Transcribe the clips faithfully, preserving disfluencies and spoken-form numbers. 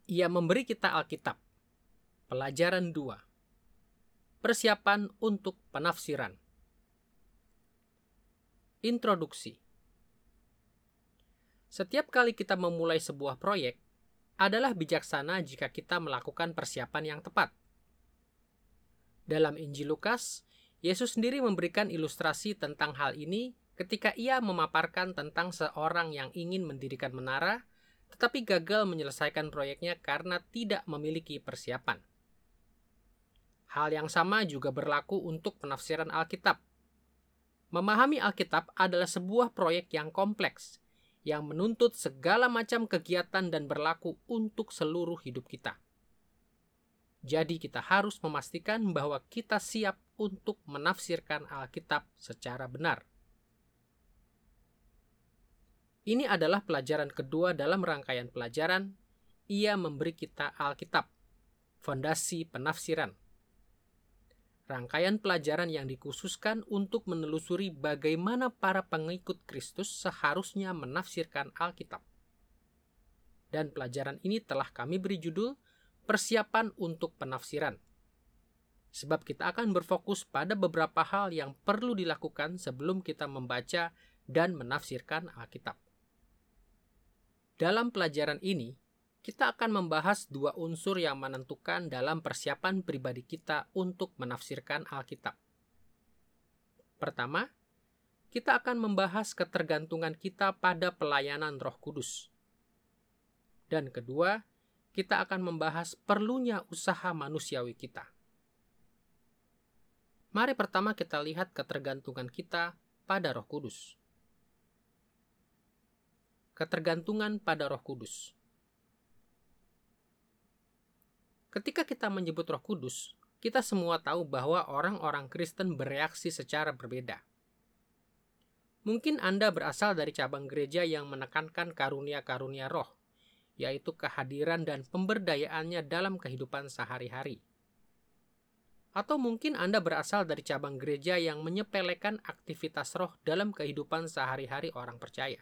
Ia memberi kita Alkitab. Pelajaran dua. Persiapan untuk penafsiran. Introduksi. Setiap kali kita memulai sebuah proyek, adalah bijaksana jika kita melakukan persiapan yang tepat. Dalam Injil Lukas, Yesus sendiri memberikan ilustrasi tentang hal ini ketika ia memaparkan tentang seorang yang ingin mendirikan menara, tetapi gagal menyelesaikan proyeknya karena tidak memiliki persiapan. Hal yang sama juga berlaku untuk penafsiran Alkitab. Memahami Alkitab adalah sebuah proyek yang kompleks, yang menuntut segala macam kegiatan dan berlaku untuk seluruh hidup kita. Jadi kita harus memastikan bahwa kita siap untuk menafsirkan Alkitab secara benar. Ini adalah pelajaran kedua dalam rangkaian pelajaran, ia memberi kita Alkitab, fondasi penafsiran. Rangkaian pelajaran yang dikhususkan untuk menelusuri bagaimana para pengikut Kristus seharusnya menafsirkan Alkitab. Dan pelajaran ini telah kami beri judul Persiapan untuk Penafsiran. Sebab kita akan berfokus pada beberapa hal yang perlu dilakukan sebelum kita membaca dan menafsirkan Alkitab. Dalam pelajaran ini, kita akan membahas dua unsur yang menentukan dalam persiapan pribadi kita untuk menafsirkan Alkitab. Pertama, kita akan membahas ketergantungan kita pada pelayanan Roh Kudus. Dan kedua, kita akan membahas perlunya usaha manusiawi kita. Mari pertama kita lihat ketergantungan kita pada Roh Kudus. Ketergantungan pada Roh Kudus. Ketika kita menyebut Roh Kudus, kita semua tahu bahwa orang-orang Kristen bereaksi secara berbeda. Mungkin Anda berasal dari cabang gereja yang menekankan karunia-karunia roh, yaitu kehadiran dan pemberdayaannya dalam kehidupan sehari-hari. Atau mungkin Anda berasal dari cabang gereja yang menyepelekan aktivitas roh dalam kehidupan sehari-hari orang percaya.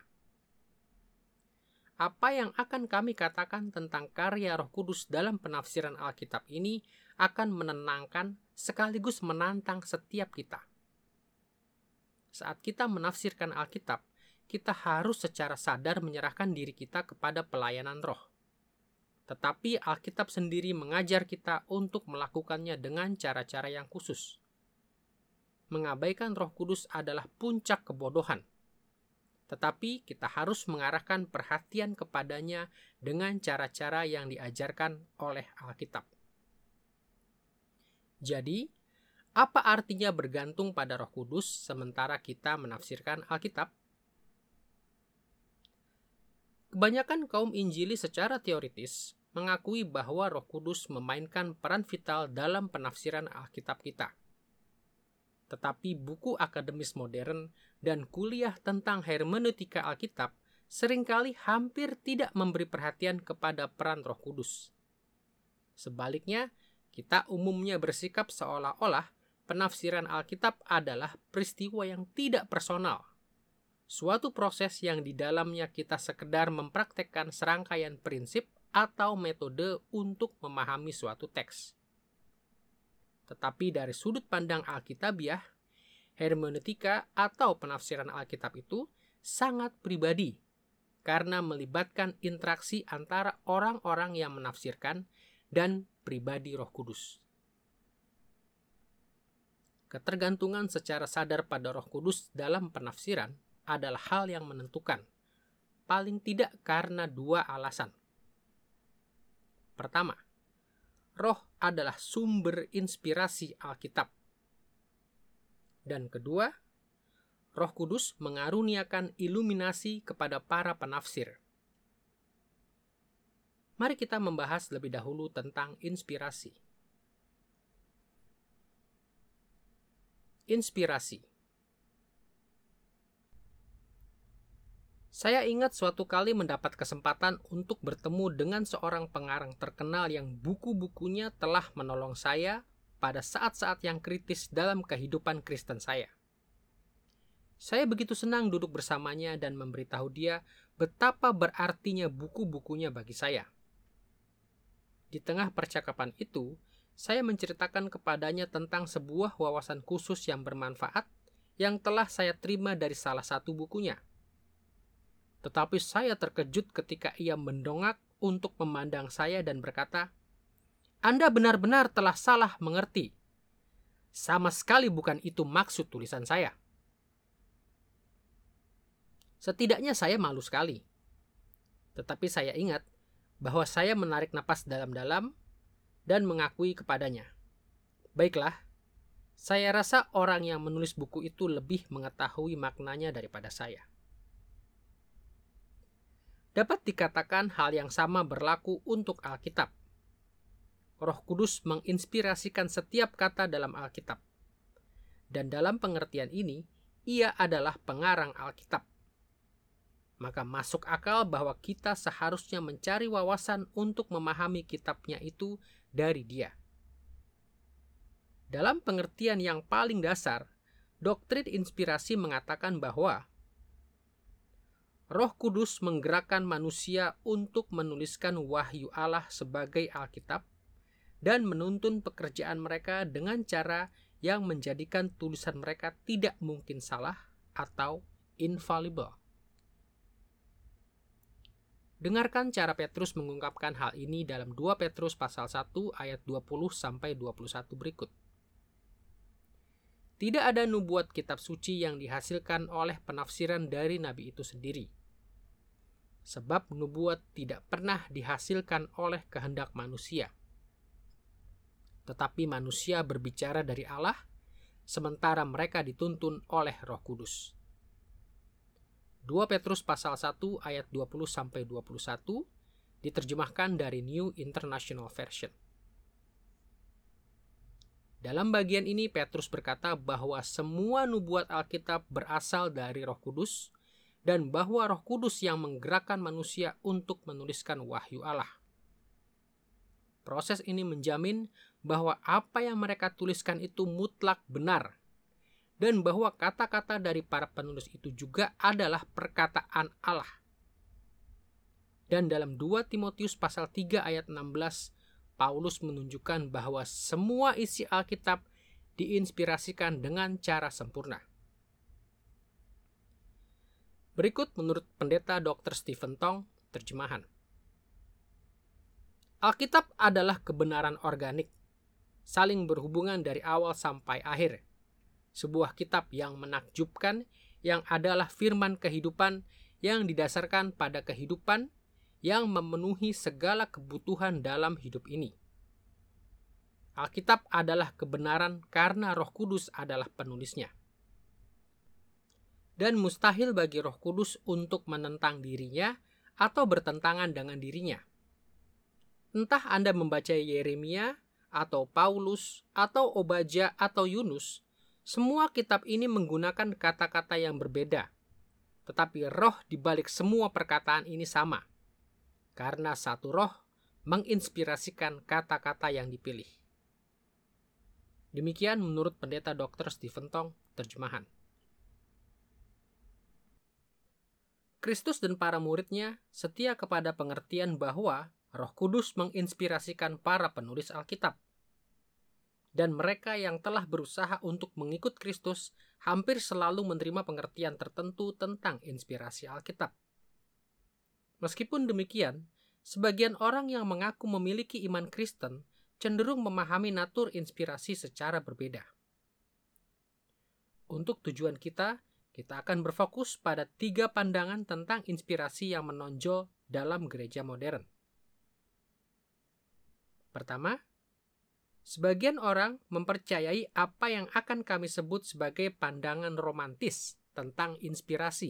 Apa yang akan kami katakan tentang karya Roh Kudus dalam penafsiran Alkitab ini akan menenangkan sekaligus menantang setiap kita. Saat kita menafsirkan Alkitab, kita harus secara sadar menyerahkan diri kita kepada pelayanan roh. Tetapi Alkitab sendiri mengajar kita untuk melakukannya dengan cara-cara yang khusus. Mengabaikan Roh Kudus adalah puncak kebodohan. Tetapi kita harus mengarahkan perhatian kepadanya dengan cara-cara yang diajarkan oleh Alkitab. Jadi, apa artinya bergantung pada Roh Kudus sementara kita menafsirkan Alkitab? Kebanyakan kaum Injili secara teoritis mengakui bahwa Roh Kudus memainkan peran vital dalam penafsiran Alkitab kita. Tetapi buku akademis modern dan kuliah tentang hermeneutika Alkitab seringkali hampir tidak memberi perhatian kepada peran Roh Kudus. Sebaliknya, kita umumnya bersikap seolah-olah penafsiran Alkitab adalah peristiwa yang tidak personal. Suatu proses yang di dalamnya kita sekedar mempraktekkan serangkaian prinsip atau metode untuk memahami suatu teks. Tetapi dari sudut pandang Alkitabiah, hermeneutika atau penafsiran Alkitab itu sangat pribadi karena melibatkan interaksi antara orang-orang yang menafsirkan dan pribadi Roh Kudus. Ketergantungan secara sadar pada Roh Kudus dalam penafsiran adalah hal yang menentukan, paling tidak karena dua alasan. Pertama, Roh adalah sumber inspirasi Alkitab. Dan kedua, Roh Kudus mengaruniakan iluminasi kepada para penafsir. Mari kita membahas lebih dahulu tentang inspirasi. Inspirasi. Saya ingat suatu kali mendapat kesempatan untuk bertemu dengan seorang pengarang terkenal yang buku-bukunya telah menolong saya pada saat-saat yang kritis dalam kehidupan Kristen saya. Saya begitu senang duduk bersamanya dan memberitahu dia betapa berartinya buku-bukunya bagi saya. Di tengah percakapan itu, saya menceritakan kepadanya tentang sebuah wawasan khusus yang bermanfaat yang telah saya terima dari salah satu bukunya. Tetapi saya terkejut ketika ia mendongak untuk memandang saya dan berkata, "Anda benar-benar telah salah mengerti. Sama sekali bukan itu maksud tulisan saya." Setidaknya saya malu sekali. Tetapi saya ingat bahwa saya menarik napas dalam-dalam dan mengakui kepadanya, "Baiklah, saya rasa orang yang menulis buku itu lebih mengetahui maknanya daripada saya." Dapat dikatakan hal yang sama berlaku untuk Alkitab. Roh Kudus menginspirasikan setiap kata dalam Alkitab. Dan dalam pengertian ini, ia adalah pengarang Alkitab. Maka masuk akal bahwa kita seharusnya mencari wawasan untuk memahami kitabnya itu dari dia. Dalam pengertian yang paling dasar, doktrin inspirasi mengatakan bahwa Roh Kudus menggerakkan manusia untuk menuliskan wahyu Allah sebagai Alkitab dan menuntun pekerjaan mereka dengan cara yang menjadikan tulisan mereka tidak mungkin salah atau infallible. Dengarkan cara Petrus mengungkapkan hal ini dalam dua Petrus pasal satu ayat dua puluh sampai dua puluh satu berikut. Tidak ada nubuat kitab suci yang dihasilkan oleh penafsiran dari nabi itu sendiri. Sebab nubuat tidak pernah dihasilkan oleh kehendak manusia. Tetapi manusia berbicara dari Allah, sementara mereka dituntun oleh Roh Kudus. dua Petrus pasal satu ayat dua puluh sampai dua puluh satu diterjemahkan dari New International Version. Dalam bagian ini Petrus berkata bahwa semua nubuat Alkitab berasal dari Roh Kudus dan bahwa Roh Kudus yang menggerakkan manusia untuk menuliskan wahyu Allah. Proses ini menjamin bahwa apa yang mereka tuliskan itu mutlak benar dan bahwa kata-kata dari para penulis itu juga adalah perkataan Allah. Dan dalam dua Timotius pasal tiga ayat enam belas, Paulus menunjukkan bahwa semua isi Alkitab diinspirasikan dengan cara sempurna. Berikut menurut pendeta doktor Stephen Tong, terjemahan. Alkitab adalah kebenaran organik, saling berhubungan dari awal sampai akhir. Sebuah kitab yang menakjubkan, yang adalah firman kehidupan yang didasarkan pada kehidupan yang memenuhi segala kebutuhan dalam hidup ini. Alkitab adalah kebenaran karena Roh Kudus adalah penulisnya. Dan mustahil bagi Roh Kudus untuk menentang dirinya atau bertentangan dengan dirinya. Entah Anda membaca Yeremia, atau Paulus, atau Obadja, atau Yunus, semua kitab ini menggunakan kata-kata yang berbeda. Tetapi roh di balik semua perkataan ini sama. Karena satu roh menginspirasikan kata-kata yang dipilih. Demikian menurut pendeta doktor Stephen Tong, terjemahan. Kristus dan para muridnya setia kepada pengertian bahwa Roh Kudus menginspirasikan para penulis Alkitab. Dan mereka yang telah berusaha untuk mengikut Kristus hampir selalu menerima pengertian tertentu tentang inspirasi Alkitab. Meskipun demikian, sebagian orang yang mengaku memiliki iman Kristen cenderung memahami natur inspirasi secara berbeda. Untuk tujuan kita, kita akan berfokus pada tiga pandangan tentang inspirasi yang menonjol dalam gereja modern. Pertama, sebagian orang mempercayai apa yang akan kami sebut sebagai pandangan romantis tentang inspirasi.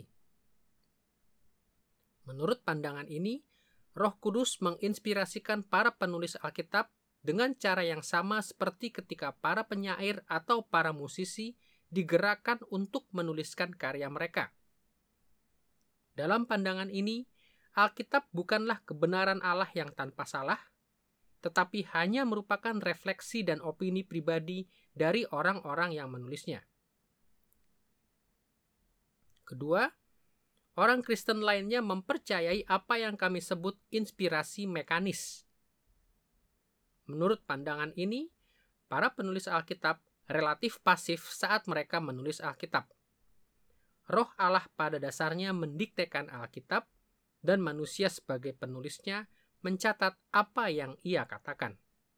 Menurut pandangan ini, Roh Kudus menginspirasikan para penulis Alkitab dengan cara yang sama seperti ketika para penyair atau para musisi digerakkan untuk menuliskan karya mereka. Dalam pandangan ini, Alkitab bukanlah kebenaran Allah yang tanpa salah, tetapi hanya merupakan refleksi dan opini pribadi dari orang-orang yang menulisnya. Kedua, orang Kristen lainnya mempercayai apa yang kami sebut inspirasi mekanis. Menurut pandangan ini, para penulis Alkitab relatif pasif saat mereka menulis Alkitab. Roh Allah pada dasarnya mendiktekan Alkitab, dan manusia sebagai penulisnya mencatat apa yang ia katakan.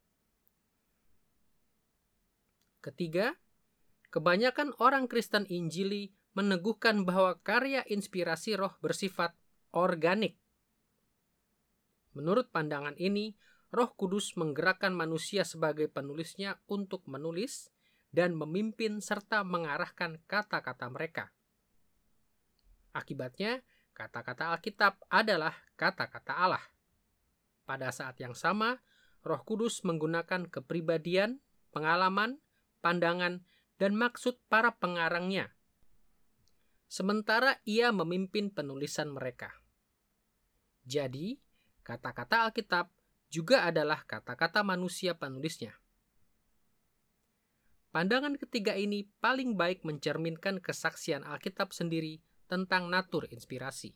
Ketiga, kebanyakan orang Kristen Injili meneguhkan bahwa karya inspirasi roh bersifat organik. Menurut pandangan ini, Roh Kudus menggerakkan manusia sebagai penulisnya untuk menulis dan memimpin serta mengarahkan kata-kata mereka. Akibatnya, kata-kata Alkitab adalah kata-kata Allah. Pada saat yang sama, Roh Kudus menggunakan kepribadian, pengalaman, pandangan, dan maksud para pengarangnya, sementara ia memimpin penulisan mereka. Jadi, kata-kata Alkitab juga adalah kata-kata manusia penulisnya. Pandangan ketiga ini paling baik mencerminkan kesaksian Alkitab sendiri tentang natur inspirasi.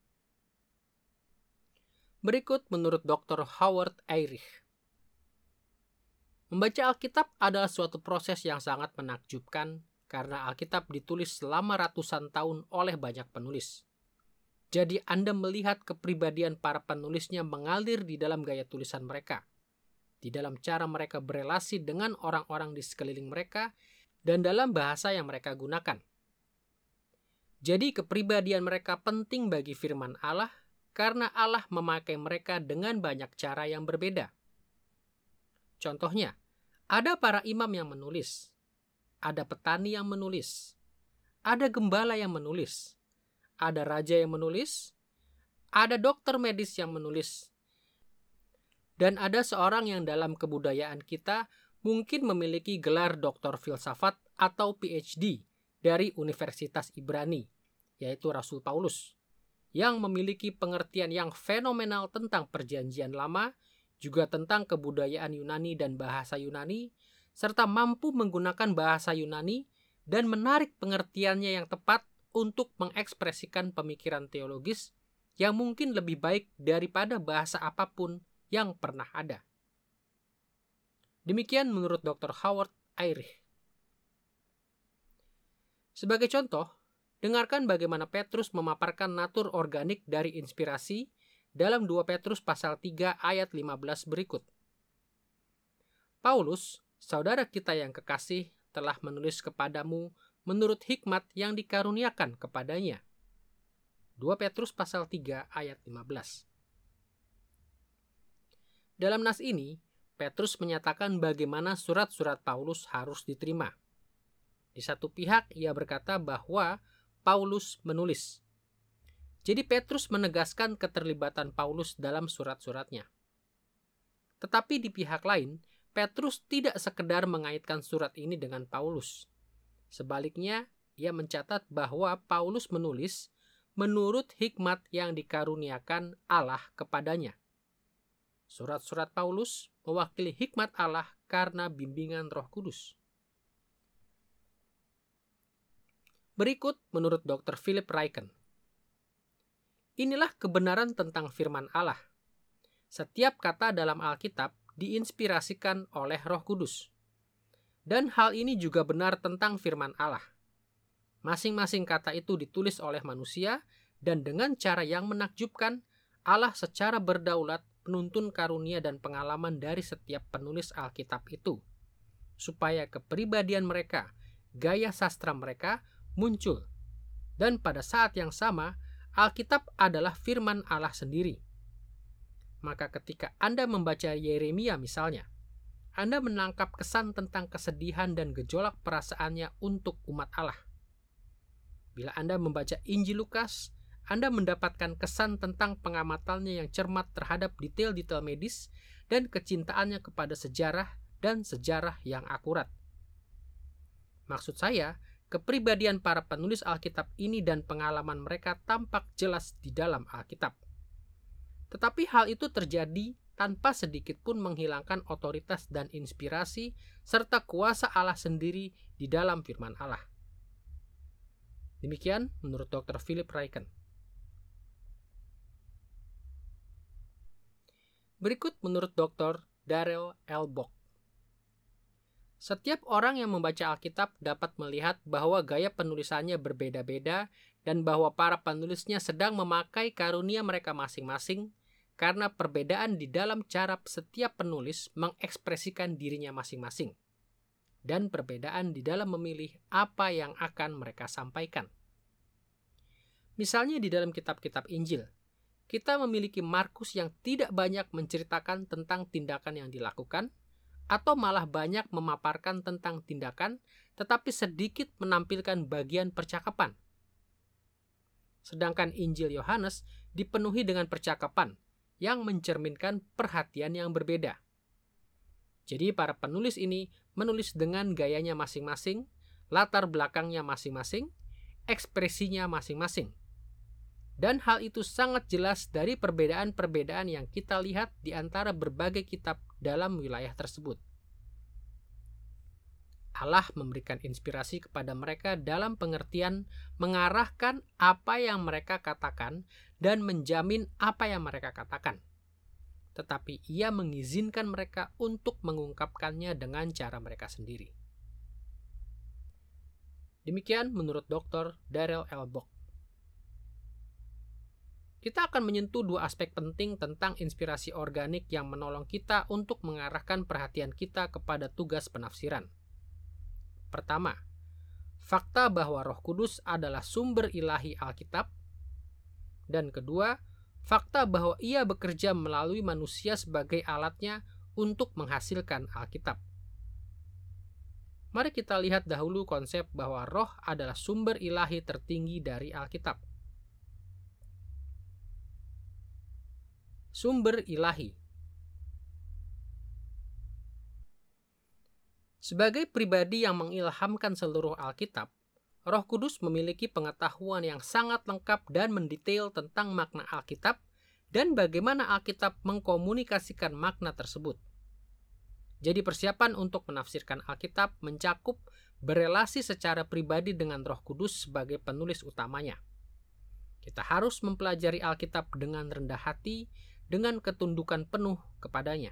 Berikut menurut doktor Howard Ehrich. Membaca Alkitab adalah suatu proses yang sangat menakjubkan karena Alkitab ditulis selama ratusan tahun oleh banyak penulis. Jadi Anda melihat kepribadian para penulisnya mengalir di dalam gaya tulisan mereka, di dalam cara mereka berelasi dengan orang-orang di sekeliling mereka, dan dalam bahasa yang mereka gunakan. Jadi kepribadian mereka penting bagi firman Allah, karena Allah memakai mereka dengan banyak cara yang berbeda. Contohnya, ada para imam yang menulis, ada petani yang menulis, ada gembala yang menulis, ada raja yang menulis, ada dokter medis yang menulis, dan ada seorang yang dalam kebudayaan kita mungkin memiliki gelar doktor filsafat atau P H D dari Universitas Ibrani, yaitu Rasul Paulus, yang memiliki pengertian yang fenomenal tentang Perjanjian Lama, juga tentang kebudayaan Yunani dan bahasa Yunani, serta mampu menggunakan bahasa Yunani dan menarik pengertiannya yang tepat untuk mengekspresikan pemikiran teologis yang mungkin lebih baik daripada bahasa apapun yang pernah ada. Demikian menurut doktor Howard Ehrich. Sebagai contoh, dengarkan bagaimana Petrus memaparkan natur organik dari inspirasi dalam dua Petrus pasal tiga ayat lima belas berikut. Paulus, saudara kita yang kekasih, telah menulis kepadamu menurut hikmat yang dikaruniakan kepadanya. dua Petrus pasal tiga ayat lima belas. Dalam nas ini, Petrus menyatakan bagaimana surat-surat Paulus harus diterima. Di satu pihak, ia berkata bahwa Paulus menulis. Jadi Petrus menegaskan keterlibatan Paulus dalam surat-suratnya. Tetapi di pihak lain, Petrus tidak sekedar mengaitkan surat ini dengan Paulus. Sebaliknya, ia mencatat bahwa Paulus menulis menurut hikmat yang dikaruniakan Allah kepadanya. Surat-surat Paulus mewakili hikmat Allah karena bimbingan Roh Kudus. Berikut menurut doktor Philip Ryken. Inilah kebenaran tentang firman Allah. Setiap kata dalam Alkitab diinspirasikan oleh Roh Kudus. Dan hal ini juga benar tentang firman Allah. Masing-masing kata itu ditulis oleh manusia, dan dengan cara yang menakjubkan, Allah secara berdaulat menuntun karunia dan pengalaman dari setiap penulis Alkitab itu, supaya kepribadian mereka, gaya sastra mereka muncul. Dan pada saat yang sama, Alkitab adalah firman Allah sendiri. Maka ketika Anda membaca Yeremia misalnya, Anda menangkap kesan tentang kesedihan dan gejolak perasaannya untuk umat Allah. Bila Anda membaca Injil Lukas, Anda mendapatkan kesan tentang pengamatannya yang cermat terhadap detail-detail medis dan kecintaannya kepada sejarah dan sejarah yang akurat. Maksud saya, kepribadian para penulis Alkitab ini dan pengalaman mereka tampak jelas di dalam Alkitab. Tetapi hal itu terjadi tanpa sedikit pun menghilangkan otoritas dan inspirasi serta kuasa Allah sendiri di dalam firman Allah. Demikian menurut doktor Philip Ryken. Berikut menurut doktor Darrell L. Bock. Setiap orang yang membaca Alkitab dapat melihat bahwa gaya penulisannya berbeda-beda dan bahwa para penulisnya sedang memakai karunia mereka masing-masing karena perbedaan di dalam cara setiap penulis mengekspresikan dirinya masing-masing dan perbedaan di dalam memilih apa yang akan mereka sampaikan. Misalnya di dalam kitab-kitab Injil, kita memiliki Markus yang tidak banyak menceritakan tentang tindakan yang dilakukan, atau malah banyak memaparkan tentang tindakan, tetapi sedikit menampilkan bagian percakapan. Sedangkan Injil Yohanes dipenuhi dengan percakapan yang mencerminkan perhatian yang berbeda. Jadi para penulis ini menulis dengan gayanya masing-masing, latar belakangnya masing-masing, ekspresinya masing-masing. Dan hal itu sangat jelas dari perbedaan-perbedaan yang kita lihat di antara berbagai kitab dalam wilayah tersebut. Allah memberikan inspirasi kepada mereka dalam pengertian mengarahkan apa yang mereka katakan dan menjamin apa yang mereka katakan. Tetapi Ia mengizinkan mereka untuk mengungkapkannya dengan cara mereka sendiri. Demikian menurut doktor Darrell L. Bock. Kita akan menyentuh dua aspek penting tentang inspirasi organik yang menolong kita untuk mengarahkan perhatian kita kepada tugas penafsiran. Pertama, fakta bahwa Roh Kudus adalah sumber ilahi Alkitab. Dan kedua, fakta bahwa Ia bekerja melalui manusia sebagai alatnya untuk menghasilkan Alkitab. Mari kita lihat dahulu konsep bahwa Roh adalah sumber ilahi tertinggi dari Alkitab. Sumber ilahi. Sebagai pribadi yang mengilhamkan seluruh Alkitab, Roh Kudus memiliki pengetahuan yang sangat lengkap dan mendetail tentang makna Alkitab dan bagaimana Alkitab mengkomunikasikan makna tersebut. Jadi persiapan untuk menafsirkan Alkitab mencakup berelasi secara pribadi dengan Roh Kudus sebagai penulis utamanya. Kita harus mempelajari Alkitab dengan rendah hati, dengan ketundukan penuh kepadanya.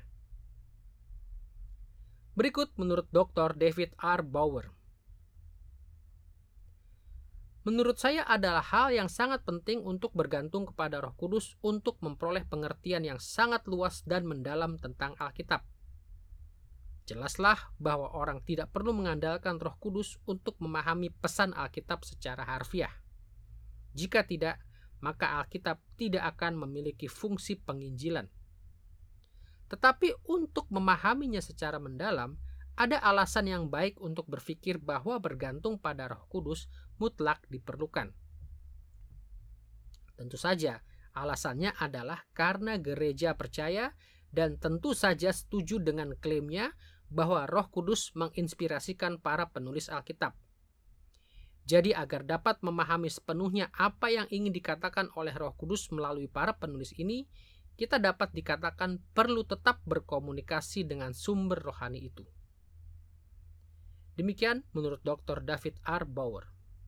Berikut menurut doktor David R. Bauer. Menurut saya adalah hal yang sangat penting untuk bergantung kepada Roh Kudus untuk memperoleh pengertian yang sangat luas dan mendalam tentang Alkitab. Jelaslah bahwa orang tidak perlu mengandalkan Roh Kudus untuk memahami pesan Alkitab secara harfiah. Jika tidak, maka Alkitab tidak akan memiliki fungsi penginjilan. Tetapi untuk memahaminya secara mendalam, ada alasan yang baik untuk berpikir bahwa bergantung pada Roh Kudus mutlak diperlukan. Tentu saja, alasannya adalah karena gereja percaya dan tentu saja setuju dengan klaimnya bahwa Roh Kudus menginspirasikan para penulis Alkitab. Jadi agar dapat memahami sepenuhnya apa yang ingin dikatakan oleh Roh Kudus melalui para penulis ini, kita dapat dikatakan perlu tetap berkomunikasi dengan sumber rohani itu. Demikian menurut doktor David R. Bauer.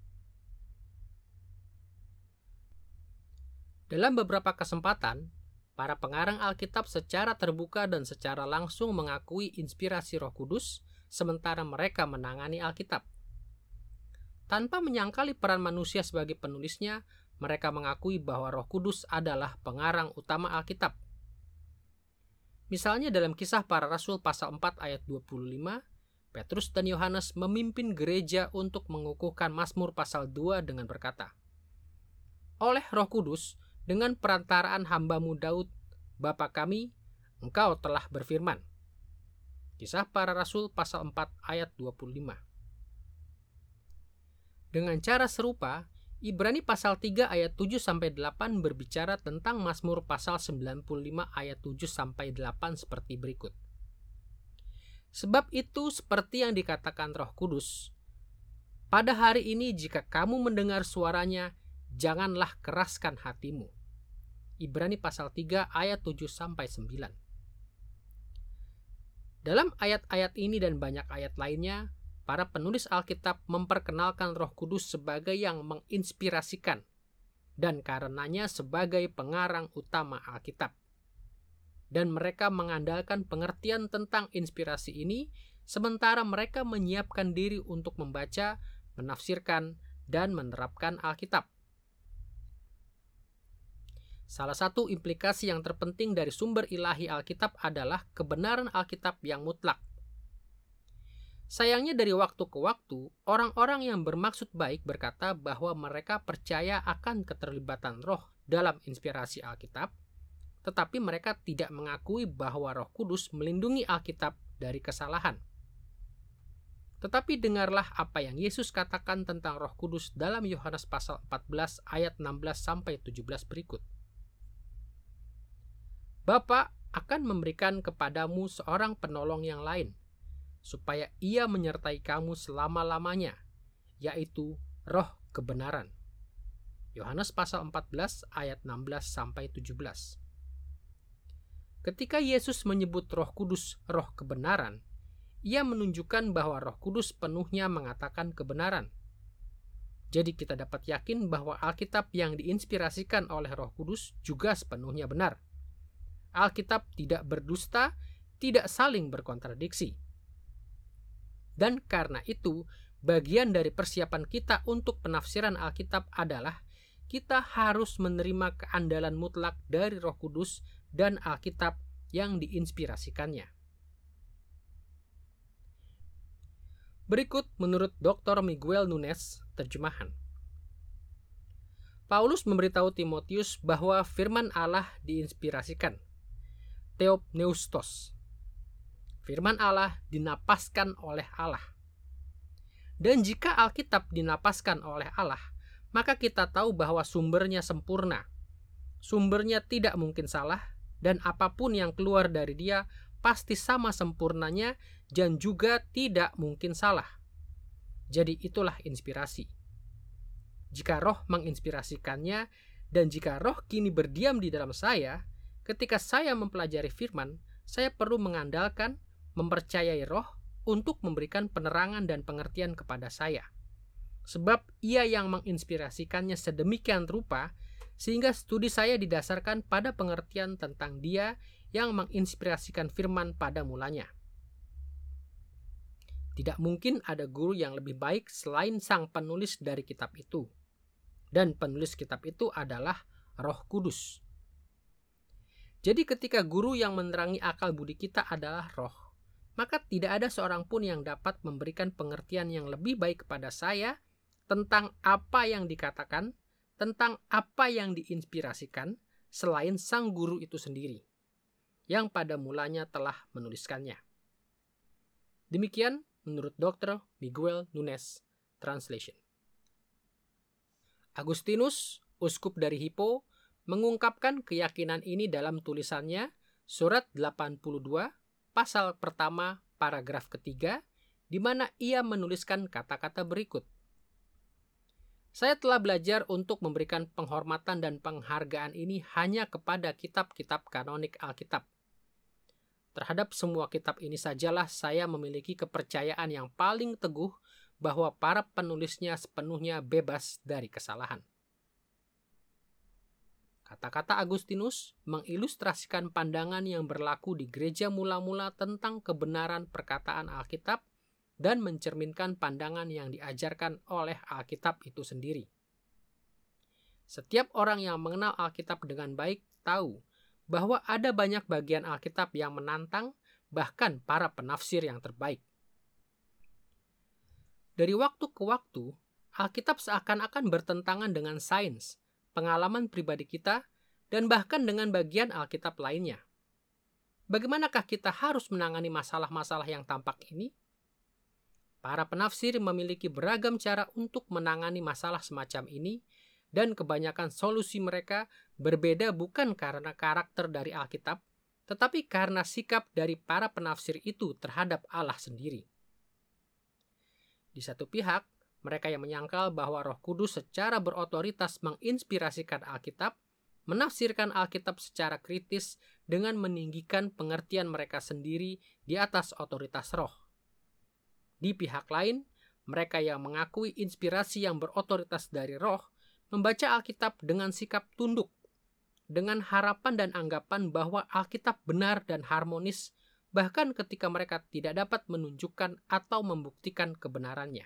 Dalam beberapa kesempatan, para pengarang Alkitab secara terbuka dan secara langsung mengakui inspirasi Roh Kudus, sementara mereka menangani Alkitab. Tanpa menyangkali peran manusia sebagai penulisnya, mereka mengakui bahwa Roh Kudus adalah pengarang utama Alkitab. Misalnya dalam Kisah Para Rasul pasal empat ayat dua puluh lima, Petrus dan Yohanes memimpin gereja untuk mengukuhkan Mazmur pasal dua dengan berkata, "Oleh Roh Kudus, dengan perantaraan hamba-Mu Daud, Bapa kami, Engkau telah berfirman." Kisah Para Rasul pasal empat ayat dua puluh lima. Dengan cara serupa, Ibrani pasal tiga ayat tujuh sampai delapan berbicara tentang Mazmur pasal sembilan puluh lima ayat tujuh sampai delapan seperti berikut. Sebab itu seperti yang dikatakan Roh Kudus, pada hari ini jika kamu mendengar suaranya, janganlah keraskan hatimu. Ibrani pasal tiga ayat tujuh sampai sembilan. Dalam ayat-ayat ini dan banyak ayat lainnya, para penulis Alkitab memperkenalkan Roh Kudus sebagai yang menginspirasikan dan karenanya sebagai pengarang utama Alkitab. dan mereka mengandalkan pengertian tentang inspirasi ini, sementara mereka menyiapkan diri untuk membaca, menafsirkan, dan menerapkan Alkitab. Salah satu implikasi yang terpenting dari sumber ilahi Alkitab adalah kebenaran Alkitab yang mutlak. Sayangnya dari waktu ke waktu, orang-orang yang bermaksud baik berkata bahwa mereka percaya akan keterlibatan roh dalam inspirasi Alkitab, tetapi mereka tidak mengakui bahwa Roh Kudus melindungi Alkitab dari kesalahan. Tetapi dengarlah apa yang Yesus katakan tentang Roh Kudus dalam Yohanes pasal empat belas ayat enam belas sampai tujuh belas berikut. Bapa akan memberikan kepadamu seorang penolong yang lain, supaya ia menyertai kamu selama-lamanya, yaitu Roh kebenaran. Yohanes pasal empat belas ayat enam belas sampai tujuh belas. Ketika Yesus menyebut Roh Kudus Roh kebenaran, ia menunjukkan bahwa Roh Kudus penuhnya mengatakan kebenaran. Jadi kita dapat yakin bahwa Alkitab yang diinspirasikan oleh Roh Kudus juga sepenuhnya benar. Alkitab tidak berdusta, tidak saling berkontradiksi. Dan karena itu, bagian dari persiapan kita untuk penafsiran Alkitab adalah kita harus menerima keandalan mutlak dari Roh Kudus dan Alkitab yang diinspirasikannya. Berikut menurut doktor Miguel Nunes, terjemahan. Paulus memberitahu Timotius bahwa firman Allah diinspirasikan. Theopneustos. Firman Allah dinapaskan oleh Allah. Dan jika Alkitab dinapaskan oleh Allah, maka kita tahu bahwa sumbernya sempurna. Sumbernya tidak mungkin salah, dan apapun yang keluar dari dia pasti sama sempurnanya dan juga tidak mungkin salah. Jadi itulah inspirasi. Jika Roh menginspirasikannya, dan jika Roh kini berdiam di dalam saya, ketika saya mempelajari firman, saya perlu mengandalkan, mempercayai Roh untuk memberikan penerangan dan pengertian kepada saya. Sebab ia yang menginspirasikannya sedemikian rupa, sehingga studi saya didasarkan pada pengertian tentang dia yang menginspirasikan firman pada mulanya. Tidak mungkin ada guru yang lebih baik selain sang penulis dari kitab itu. Dan penulis kitab itu adalah Roh Kudus. Jadi ketika guru yang menerangi akal budi kita adalah Roh, maka tidak ada seorang pun yang dapat memberikan pengertian yang lebih baik kepada saya tentang apa yang dikatakan, tentang apa yang diinspirasikan, selain sang guru itu sendiri, yang pada mulanya telah menuliskannya. Demikian menurut doktor Miguel Nunes, Translation. Agustinus, uskup dari Hippo, mengungkapkan keyakinan ini dalam tulisannya Surat delapan puluh dua, pasal pertama, paragraf ketiga, di mana ia menuliskan kata-kata berikut. Saya telah belajar untuk memberikan penghormatan dan penghargaan ini hanya kepada kitab-kitab kanonik Alkitab. Terhadap semua kitab ini sajalah saya memiliki kepercayaan yang paling teguh bahwa para penulisnya sepenuhnya bebas dari kesalahan. Kata-kata Agustinus mengilustrasikan pandangan yang berlaku di gereja mula-mula tentang kebenaran perkataan Alkitab dan mencerminkan pandangan yang diajarkan oleh Alkitab itu sendiri. Setiap orang yang mengenal Alkitab dengan baik tahu bahwa ada banyak bagian Alkitab yang menantang bahkan para penafsir yang terbaik. Dari waktu ke waktu, Alkitab seakan-akan bertentangan dengan sains, pengalaman pribadi kita, dan bahkan dengan bagian Alkitab lainnya. Bagaimanakah kita harus menangani masalah-masalah yang tampak ini? Para penafsir memiliki beragam cara untuk menangani masalah semacam ini, dan kebanyakan solusi mereka berbeda bukan karena karakter dari Alkitab, tetapi karena sikap dari para penafsir itu terhadap Allah sendiri. Di satu pihak, mereka yang menyangkal bahwa Roh Kudus secara berotoritas menginspirasikan Alkitab, menafsirkan Alkitab secara kritis dengan meninggikan pengertian mereka sendiri di atas otoritas Roh. Di pihak lain, mereka yang mengakui inspirasi yang berotoritas dari Roh membaca Alkitab dengan sikap tunduk. dengan harapan dan anggapan bahwa Alkitab benar dan harmonis, bahkan ketika mereka tidak dapat menunjukkan atau membuktikan kebenarannya.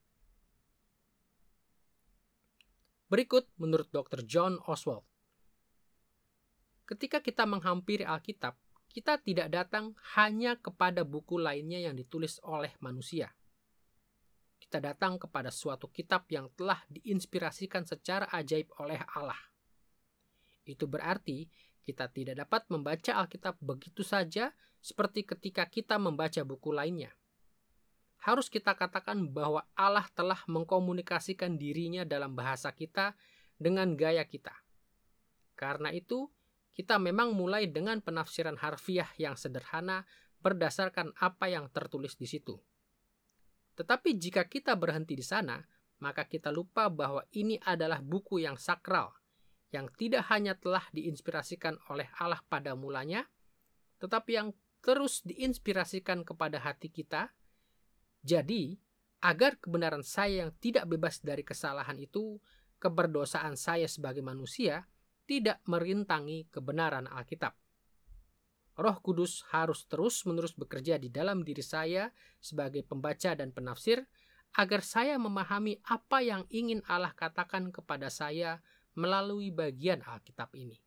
Berikut menurut dokter John Oswalt. Ketika kita menghampiri Alkitab, kita tidak datang hanya kepada buku lainnya yang ditulis oleh manusia. Kita datang kepada suatu kitab yang telah diinspirasikan secara ajaib oleh Allah. Itu berarti kita tidak dapat membaca Alkitab begitu saja seperti ketika kita membaca buku lainnya. Harus kita katakan bahwa Allah telah mengkomunikasikan dirinya dalam bahasa kita dengan gaya kita. Karena itu, kita memang mulai dengan penafsiran harfiah yang sederhana berdasarkan apa yang tertulis di situ. Tetapi jika kita berhenti di sana, maka kita lupa bahwa ini adalah buku yang sakral, yang tidak hanya telah diinspirasikan oleh Allah pada mulanya, tetapi yang terus diinspirasikan kepada hati kita. Jadi, agar kebenaran saya yang tidak bebas dari kesalahan itu, keberdosaan saya sebagai manusia, tidak merintangi kebenaran Alkitab. Roh Kudus harus terus-menerus bekerja di dalam diri saya sebagai pembaca dan penafsir, agar saya memahami apa yang ingin Allah katakan kepada saya melalui bagian Alkitab ini.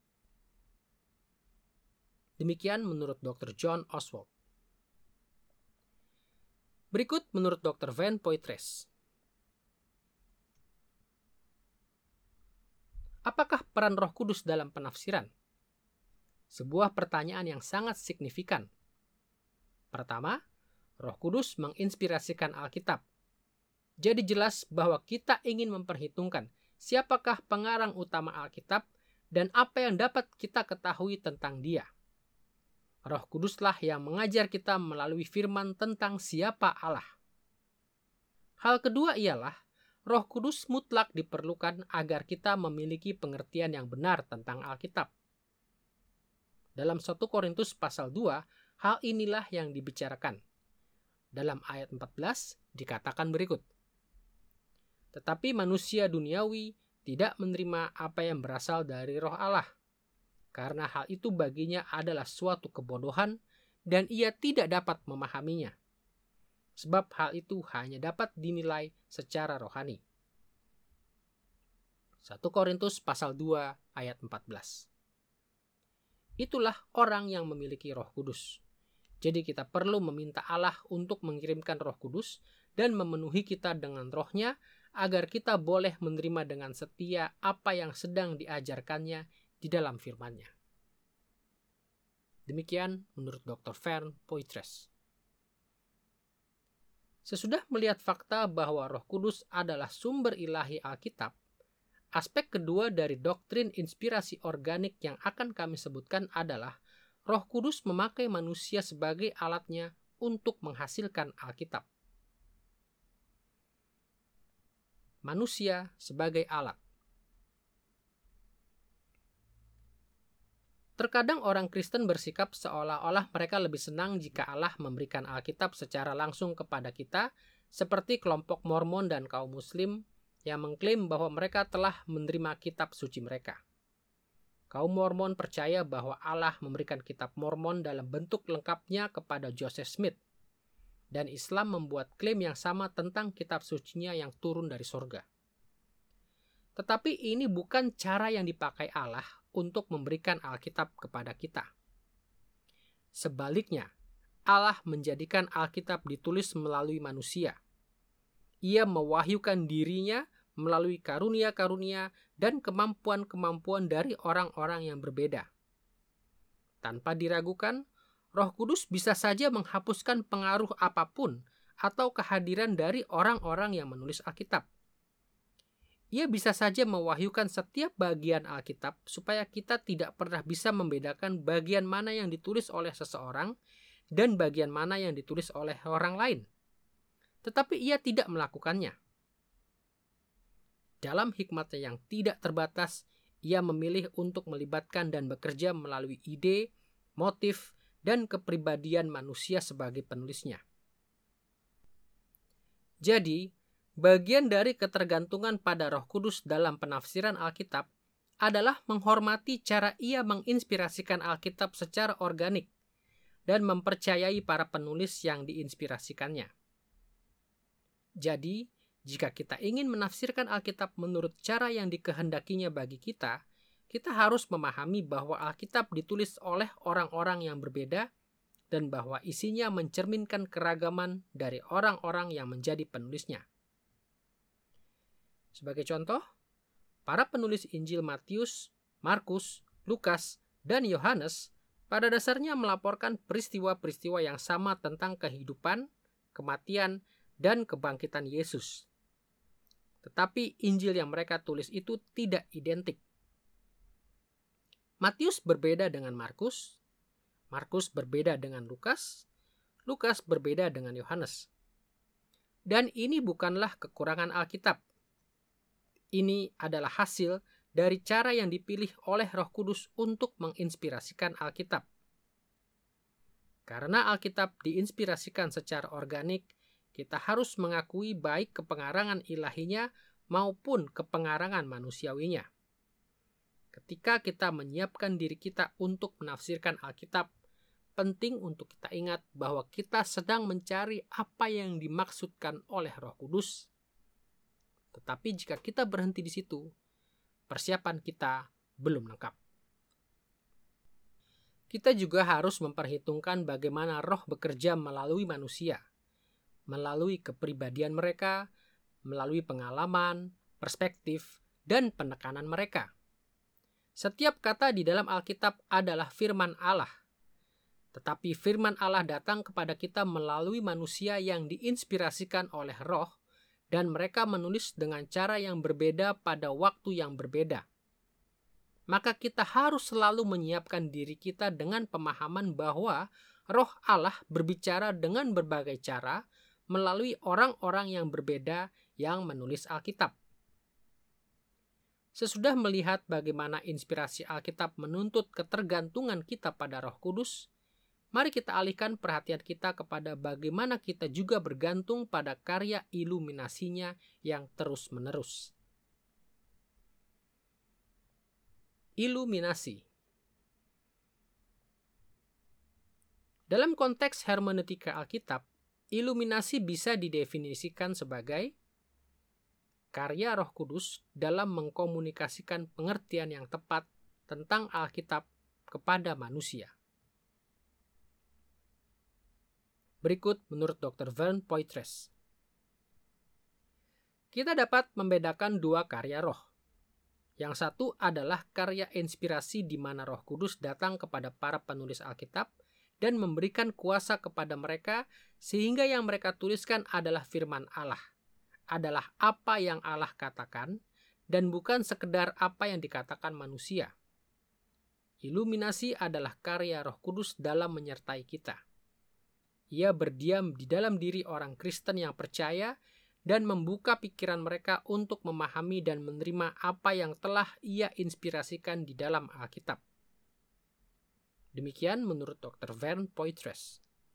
Demikian menurut dokter John Oswalt. Berikut menurut dokter Van Poythress. Apakah peran Roh Kudus dalam penafsiran? Sebuah pertanyaan yang sangat signifikan. Pertama, Roh Kudus menginspirasikan Alkitab. Jadi jelas bahwa kita ingin memperhitungkan siapakah pengarang utama Alkitab dan apa yang dapat kita ketahui tentang dia. Roh Kuduslah yang mengajar kita melalui firman tentang siapa Allah. Hal kedua ialah, Roh Kudus mutlak diperlukan agar kita memiliki pengertian yang benar tentang Alkitab. Dalam satu Korintus pasal dua, hal inilah yang dibicarakan. Dalam ayat empat belas dikatakan berikut. Tetapi manusia duniawi tidak menerima apa yang berasal dari Roh Allah, karena hal itu baginya adalah suatu kebodohan dan ia tidak dapat memahaminya. Sebab hal itu hanya dapat dinilai secara rohani. satu Korintus pasal dua ayat empat belas. Itulah orang yang memiliki Roh Kudus. Jadi kita perlu meminta Allah untuk mengirimkan Roh Kudus dan memenuhi kita dengan Roh-Nya agar kita boleh menerima dengan setia apa yang sedang diajarkannya di dalam firman-Nya. Demikian menurut dokter Van Poythress. Sesudah melihat fakta bahwa Roh Kudus adalah sumber ilahi Alkitab, aspek kedua dari doktrin inspirasi organik yang akan kami sebutkan adalah Roh Kudus memakai manusia sebagai alatnya untuk menghasilkan Alkitab. Manusia sebagai alat. Terkadang orang Kristen bersikap seolah-olah mereka lebih senang jika Allah memberikan Alkitab secara langsung kepada kita, seperti kelompok Mormon dan kaum Muslim yang mengklaim bahwa mereka telah menerima kitab suci mereka. Kaum Mormon percaya bahwa Allah memberikan kitab Mormon dalam bentuk lengkapnya kepada Joseph Smith, dan Islam membuat klaim yang sama tentang kitab sucinya yang turun dari sorga. Tetapi ini bukan cara yang dipakai Allah untuk memberikan Alkitab kepada kita. Sebaliknya, Allah menjadikan Alkitab ditulis melalui manusia. Ia mewahyukan dirinya melalui karunia-karunia dan kemampuan-kemampuan dari orang-orang yang berbeda. Tanpa diragukan, Roh Kudus bisa saja menghapuskan pengaruh apapun atau kehadiran dari orang-orang yang menulis Alkitab. Ia bisa saja mewahyukan setiap bagian Alkitab supaya kita tidak pernah bisa membedakan bagian mana yang ditulis oleh seseorang dan bagian mana yang ditulis oleh orang lain. Tetapi ia tidak melakukannya. Dalam hikmatnya yang tidak terbatas, ia memilih untuk melibatkan dan bekerja melalui ide, motif, dan kepribadian manusia sebagai penulisnya. Jadi, bagian dari ketergantungan pada Roh Kudus dalam penafsiran Alkitab adalah menghormati cara ia menginspirasikan Alkitab secara organik dan mempercayai para penulis yang diinspirasikannya. Jadi, jika kita ingin menafsirkan Alkitab menurut cara yang dikehendakinya bagi kita, kita harus memahami bahwa Alkitab ditulis oleh orang-orang yang berbeda dan bahwa isinya mencerminkan keragaman dari orang-orang yang menjadi penulisnya. Sebagai contoh, para penulis Injil Matius, Markus, Lukas, dan Yohanes pada dasarnya melaporkan peristiwa-peristiwa yang sama tentang kehidupan, kematian, dan kebangkitan Yesus. Tetapi Injil yang mereka tulis itu tidak identik. Matius berbeda dengan Markus, Markus berbeda dengan Lukas, Lukas berbeda dengan Yohanes. Dan ini bukanlah kekurangan Alkitab. Ini adalah hasil dari cara yang dipilih oleh Roh Kudus untuk menginspirasikan Alkitab. Karena Alkitab diinspirasikan secara organik, kita harus mengakui baik kepengarangan ilahinya maupun kepengarangan manusiawinya. Ketika kita menyiapkan diri kita untuk menafsirkan Alkitab, penting untuk kita ingat bahwa kita sedang mencari apa yang dimaksudkan oleh Roh Kudus. Tetapi jika kita berhenti di situ, persiapan kita belum lengkap. Kita juga harus memperhitungkan bagaimana Roh bekerja melalui manusia, melalui kepribadian mereka, melalui pengalaman, perspektif, dan penekanan mereka. Setiap kata di dalam Alkitab adalah firman Allah. Tetapi firman Allah datang kepada kita melalui manusia yang diinspirasikan oleh Roh, dan mereka menulis dengan cara yang berbeda pada waktu yang berbeda. Maka kita harus selalu menyiapkan diri kita dengan pemahaman bahwa Roh Allah berbicara dengan berbagai cara melalui orang-orang yang berbeda yang menulis Alkitab. Sesudah melihat bagaimana inspirasi Alkitab menuntut ketergantungan kita pada Roh Kudus, mari kita alihkan perhatian kita kepada bagaimana kita juga bergantung pada karya iluminasinya yang terus-menerus. Iluminasi. Dalam konteks hermeneutika Alkitab, iluminasi bisa didefinisikan sebagai karya Roh Kudus dalam mengkomunikasikan pengertian yang tepat tentang Alkitab kepada manusia. Berikut menurut dokter Vern Poitres. Kita dapat membedakan dua karya roh. Yang satu adalah karya inspirasi di mana Roh Kudus datang kepada para penulis Alkitab dan memberikan kuasa kepada mereka sehingga yang mereka tuliskan adalah firman Allah, adalah apa yang Allah katakan dan bukan sekedar apa yang dikatakan manusia. Iluminasi adalah karya Roh Kudus dalam menyertai kita. Ia berdiam di dalam diri orang Kristen yang percaya dan membuka pikiran mereka untuk memahami dan menerima apa yang telah ia inspirasikan di dalam Alkitab. Demikian menurut dokter Vern Poitres.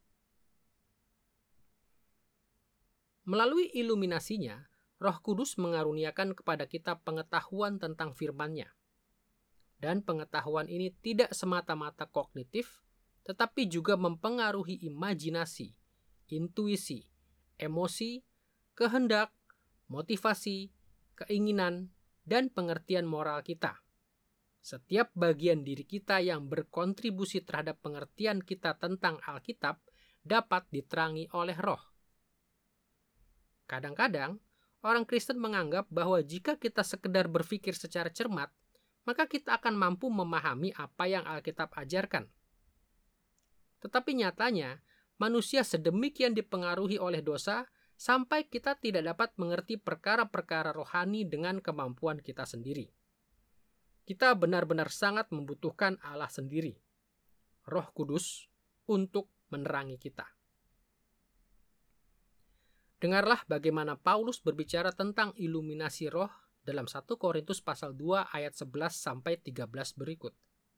Melalui iluminasinya, Roh Kudus mengaruniakan kepada kita pengetahuan tentang firman-Nya. Dan pengetahuan ini tidak semata-mata kognitif, tetapi juga mempengaruhi imajinasi, intuisi, emosi, kehendak, motivasi, keinginan, dan pengertian moral kita. Setiap bagian diri kita yang berkontribusi terhadap pengertian kita tentang Alkitab dapat diterangi oleh Roh. Kadang-kadang, orang Kristen menganggap bahwa jika kita sekedar berpikir secara cermat, maka kita akan mampu memahami apa yang Alkitab ajarkan. Tetapi nyatanya, manusia sedemikian dipengaruhi oleh dosa sampai kita tidak dapat mengerti perkara-perkara rohani dengan kemampuan kita sendiri. Kita benar-benar sangat membutuhkan Allah sendiri, Roh Kudus, untuk menerangi kita. Dengarlah bagaimana Paulus berbicara tentang iluminasi roh dalam satu Korintus pasal dua ayat sebelas sampai tiga belas berikut.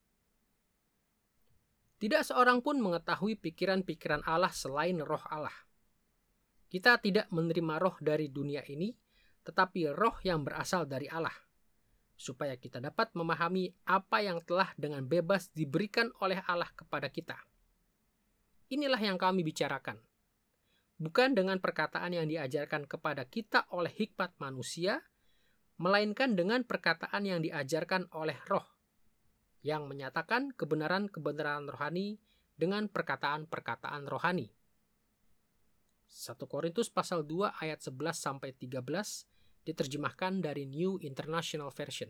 Tidak seorang pun mengetahui pikiran-pikiran Allah selain roh Allah. Kita tidak menerima roh dari dunia ini, tetapi roh yang berasal dari Allah. supaya kita dapat memahami apa yang telah dengan bebas diberikan oleh Allah kepada kita. Inilah yang kami bicarakan. Bukan dengan perkataan yang diajarkan kepada kita oleh hikmat manusia, melainkan dengan perkataan yang diajarkan oleh Roh, yang menyatakan kebenaran-kebenaran rohani dengan perkataan-perkataan rohani. satu Korintus pasal dua ayat sebelas sampai tiga belas diterjemahkan dari New International Version.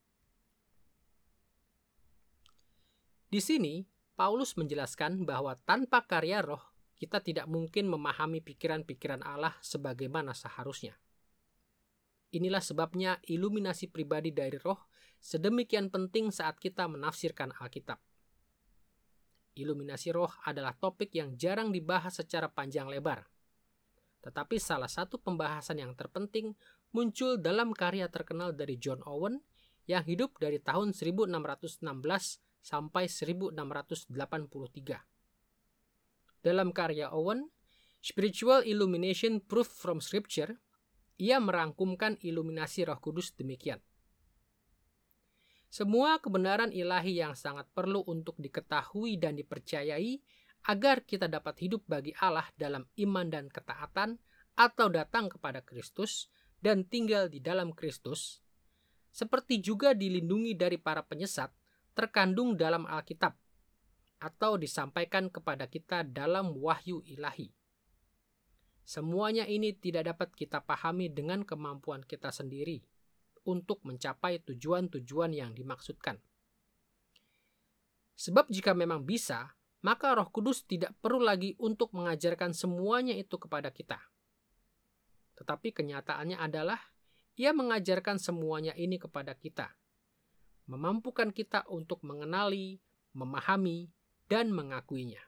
Di sini, Paulus menjelaskan bahwa tanpa karya Roh, kita tidak mungkin memahami pikiran-pikiran Allah sebagaimana seharusnya. Inilah sebabnya iluminasi pribadi dari Roh sedemikian penting saat kita menafsirkan Alkitab. Iluminasi Roh adalah topik yang jarang dibahas secara panjang lebar. Tetapi salah satu pembahasan yang terpenting muncul dalam karya terkenal dari John Owen yang hidup dari tahun seribu enam ratus enam belas sampai seribu enam ratus delapan puluh tiga. Dalam karya Owen, Spiritual Illumination Proof from Scripture, ia merangkumkan iluminasi Roh Kudus demikian. Semua kebenaran ilahi yang sangat perlu untuk diketahui dan dipercayai agar kita dapat hidup bagi Allah dalam iman dan ketaatan atau datang kepada Kristus dan tinggal di dalam Kristus, seperti juga dilindungi dari para penyesat, terkandung dalam Alkitab atau disampaikan kepada kita dalam wahyu ilahi. Semuanya ini tidak dapat kita pahami dengan kemampuan kita sendiri untuk mencapai tujuan-tujuan yang dimaksudkan. Sebab jika memang bisa, maka Roh Kudus tidak perlu lagi untuk mengajarkan semuanya itu kepada kita. Tetapi kenyataannya adalah, Ia mengajarkan semuanya ini kepada kita, memampukan kita untuk mengenali, memahami, dan mengakuinya.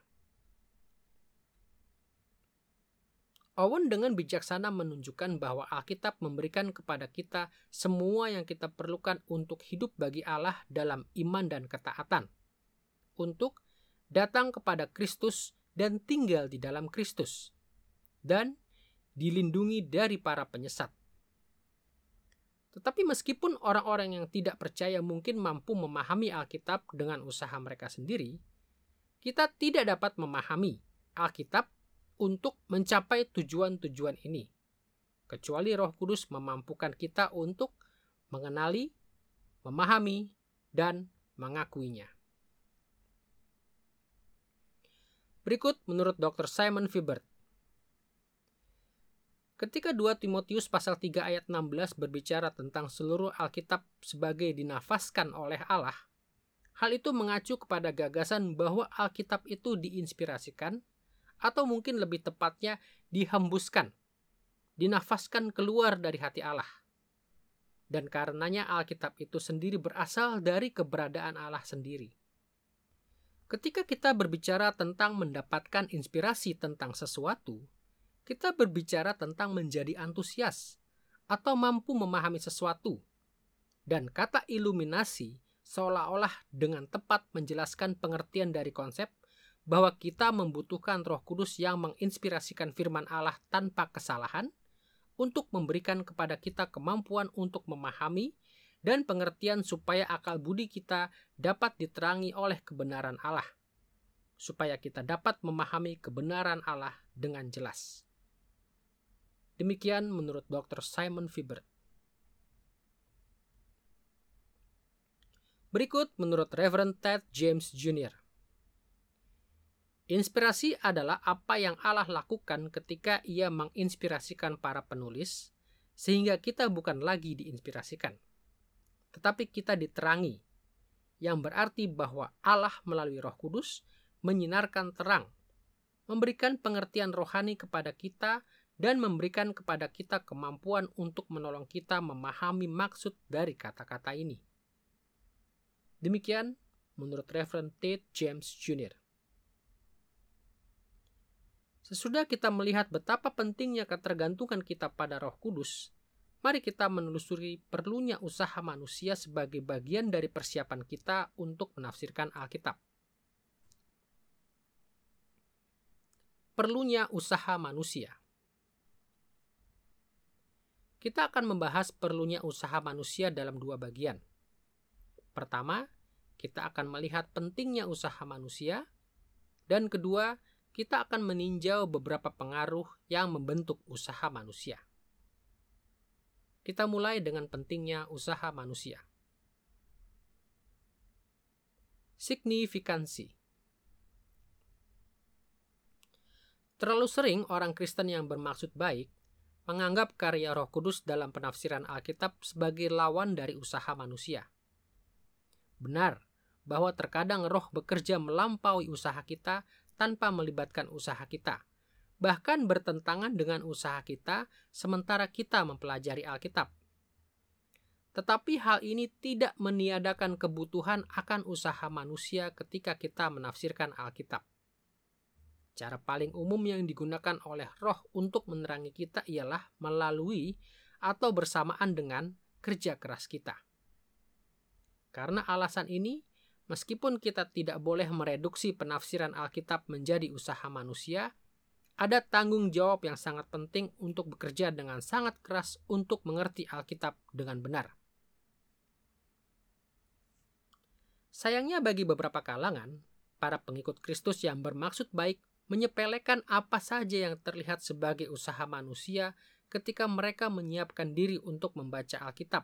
Owen dengan bijaksana menunjukkan bahwa Alkitab memberikan kepada kita semua yang kita perlukan untuk hidup bagi Allah dalam iman dan ketaatan, untuk datang kepada Kristus dan tinggal di dalam Kristus, dan dilindungi dari para penyesat. Tetapi meskipun orang-orang yang tidak percaya mungkin mampu memahami Alkitab dengan usaha mereka sendiri, kita tidak dapat memahami Alkitab untuk mencapai tujuan-tujuan ini, kecuali Roh Kudus memampukan kita untuk mengenali, memahami, dan mengakuinya. Berikut menurut doktor Simon Vibert. Ketika dua Timotius pasal tiga ayat enam belas berbicara tentang seluruh Alkitab sebagai dinafaskan oleh Allah, hal itu mengacu kepada gagasan bahwa Alkitab itu diinspirasikan, atau mungkin lebih tepatnya dihembuskan, dinafaskan keluar dari hati Allah. Dan karenanya Alkitab itu sendiri berasal dari keberadaan Allah sendiri. Ketika kita berbicara tentang mendapatkan inspirasi tentang sesuatu, kita berbicara tentang menjadi antusias atau mampu memahami sesuatu. Dan kata iluminasi seolah-olah dengan tepat menjelaskan pengertian dari konsep bahwa kita membutuhkan Roh Kudus yang menginspirasikan firman Allah tanpa kesalahan untuk memberikan kepada kita kemampuan untuk memahami dan pengertian supaya akal budi kita dapat diterangi oleh kebenaran Allah, supaya kita dapat memahami kebenaran Allah dengan jelas. Demikian menurut doktor Simon Vibert. Berikut menurut Reverend Ted James Junior Inspirasi adalah apa yang Allah lakukan ketika Ia menginspirasikan para penulis, sehingga kita bukan lagi diinspirasikan, tetapi kita diterangi, yang berarti bahwa Allah melalui Roh Kudus menyinarkan terang, memberikan pengertian rohani kepada kita, dan memberikan kepada kita kemampuan untuk menolong kita memahami maksud dari kata-kata ini. Demikian menurut Reverend Ted James Junior Sesudah kita melihat betapa pentingnya ketergantungan kita pada Roh Kudus, mari kita menelusuri perlunya usaha manusia sebagai bagian dari persiapan kita untuk menafsirkan Alkitab. Perlunya usaha manusia. Kita akan membahas perlunya usaha manusia dalam dua bagian. Pertama, kita akan melihat pentingnya usaha manusia. Dan kedua, kita akan meninjau beberapa pengaruh yang membentuk usaha manusia. Kita mulai dengan pentingnya usaha manusia. Signifikansi. Terlalu sering orang Kristen yang bermaksud baik menganggap karya Roh Kudus dalam penafsiran Alkitab sebagai lawan dari usaha manusia. Benar bahwa terkadang Roh bekerja melampaui usaha kita tanpa melibatkan usaha kita, bahkan bertentangan dengan usaha kita sementara kita mempelajari Alkitab. Tetapi hal ini tidak meniadakan kebutuhan akan usaha manusia ketika kita menafsirkan Alkitab. Cara paling umum yang digunakan oleh Roh untuk menerangi kita ialah melalui atau bersamaan dengan kerja keras kita. Karena alasan ini, meskipun kita tidak boleh mereduksi penafsiran Alkitab menjadi usaha manusia, ada tanggung jawab yang sangat penting untuk bekerja dengan sangat keras untuk mengerti Alkitab dengan benar. Sayangnya bagi beberapa kalangan, para pengikut Kristus yang bermaksud baik menyepelekan apa saja yang terlihat sebagai usaha manusia ketika mereka menyiapkan diri untuk membaca Alkitab.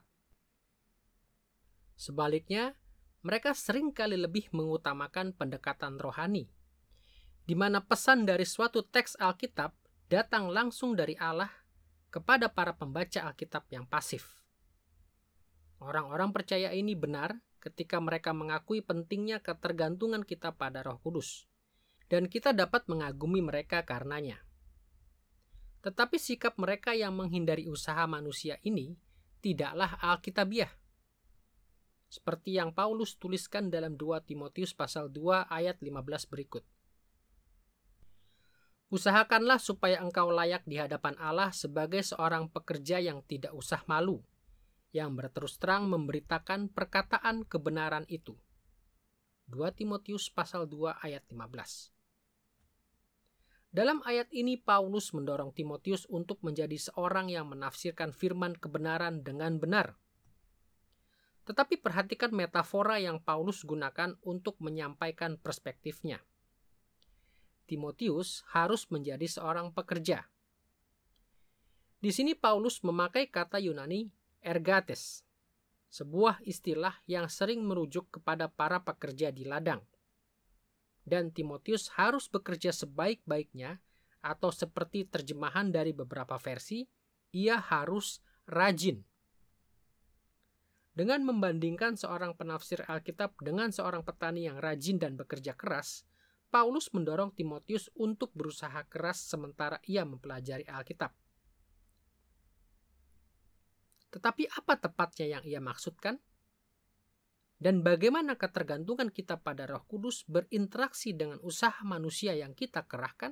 Sebaliknya, mereka seringkali lebih mengutamakan pendekatan rohani, di mana pesan dari suatu teks Alkitab datang langsung dari Allah kepada para pembaca Alkitab yang pasif. Orang-orang percaya ini benar ketika mereka mengakui pentingnya ketergantungan kita pada Roh Kudus, dan kita dapat mengagumi mereka karenanya. Tetapi sikap mereka yang menghindari usaha manusia ini tidaklah Alkitabiah. Seperti yang Paulus tuliskan dalam dua Timotius pasal dua ayat lima belas berikut. Usahakanlah supaya engkau layak di hadapan Allah sebagai seorang pekerja yang tidak usah malu, yang berterus terang memberitakan perkataan kebenaran itu. dua Timotius pasal dua ayat lima belas. Dalam ayat ini Paulus mendorong Timotius untuk menjadi seorang yang menafsirkan firman kebenaran dengan benar. Tetapi perhatikan metafora yang Paulus gunakan untuk menyampaikan perspektifnya. Timotius harus menjadi seorang pekerja. Di sini Paulus memakai kata Yunani ergates, sebuah istilah yang sering merujuk kepada para pekerja di ladang. Dan Timotius harus bekerja sebaik-baiknya, atau seperti terjemahan dari beberapa versi, ia harus rajin. Dengan membandingkan seorang penafsir Alkitab dengan seorang petani yang rajin dan bekerja keras, Paulus mendorong Timotius untuk berusaha keras sementara ia mempelajari Alkitab. Tetapi apa tepatnya yang ia maksudkan? Dan bagaimana ketergantungan kita pada Roh Kudus berinteraksi dengan usaha manusia yang kita kerahkan?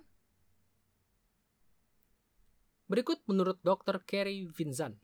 Berikut menurut doktor Kerry Vinzant.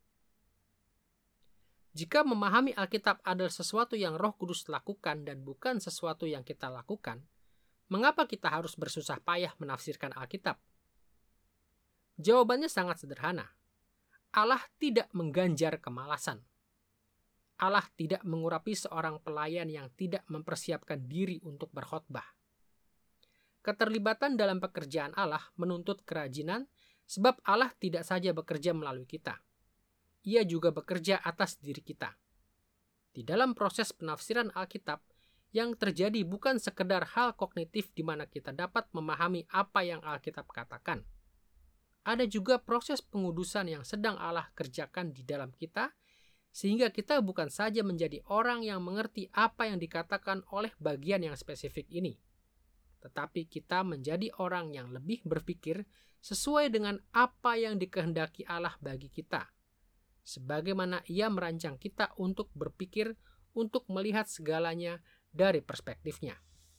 Jika memahami Alkitab adalah sesuatu yang Roh Kudus lakukan dan bukan sesuatu yang kita lakukan, mengapa kita harus bersusah payah menafsirkan Alkitab? Jawabannya sangat sederhana. Allah tidak mengganjar kemalasan. Allah tidak mengurapi seorang pelayan yang tidak mempersiapkan diri untuk berkhotbah. Keterlibatan dalam pekerjaan Allah menuntut kerajinan, sebab Allah tidak saja bekerja melalui kita. Ia juga bekerja atas diri kita. Di dalam proses penafsiran Alkitab, yang terjadi bukan sekedar hal kognitif di mana kita dapat memahami apa yang Alkitab katakan. Ada juga proses pengudusan yang sedang Allah kerjakan di dalam kita, sehingga kita bukan saja menjadi orang yang mengerti apa yang dikatakan oleh bagian yang spesifik ini, tetapi kita menjadi orang yang lebih berpikir sesuai dengan apa yang dikehendaki Allah bagi kita, sebagaimana Ia merancang kita untuk berpikir untuk melihat segalanya dari perspektifnya.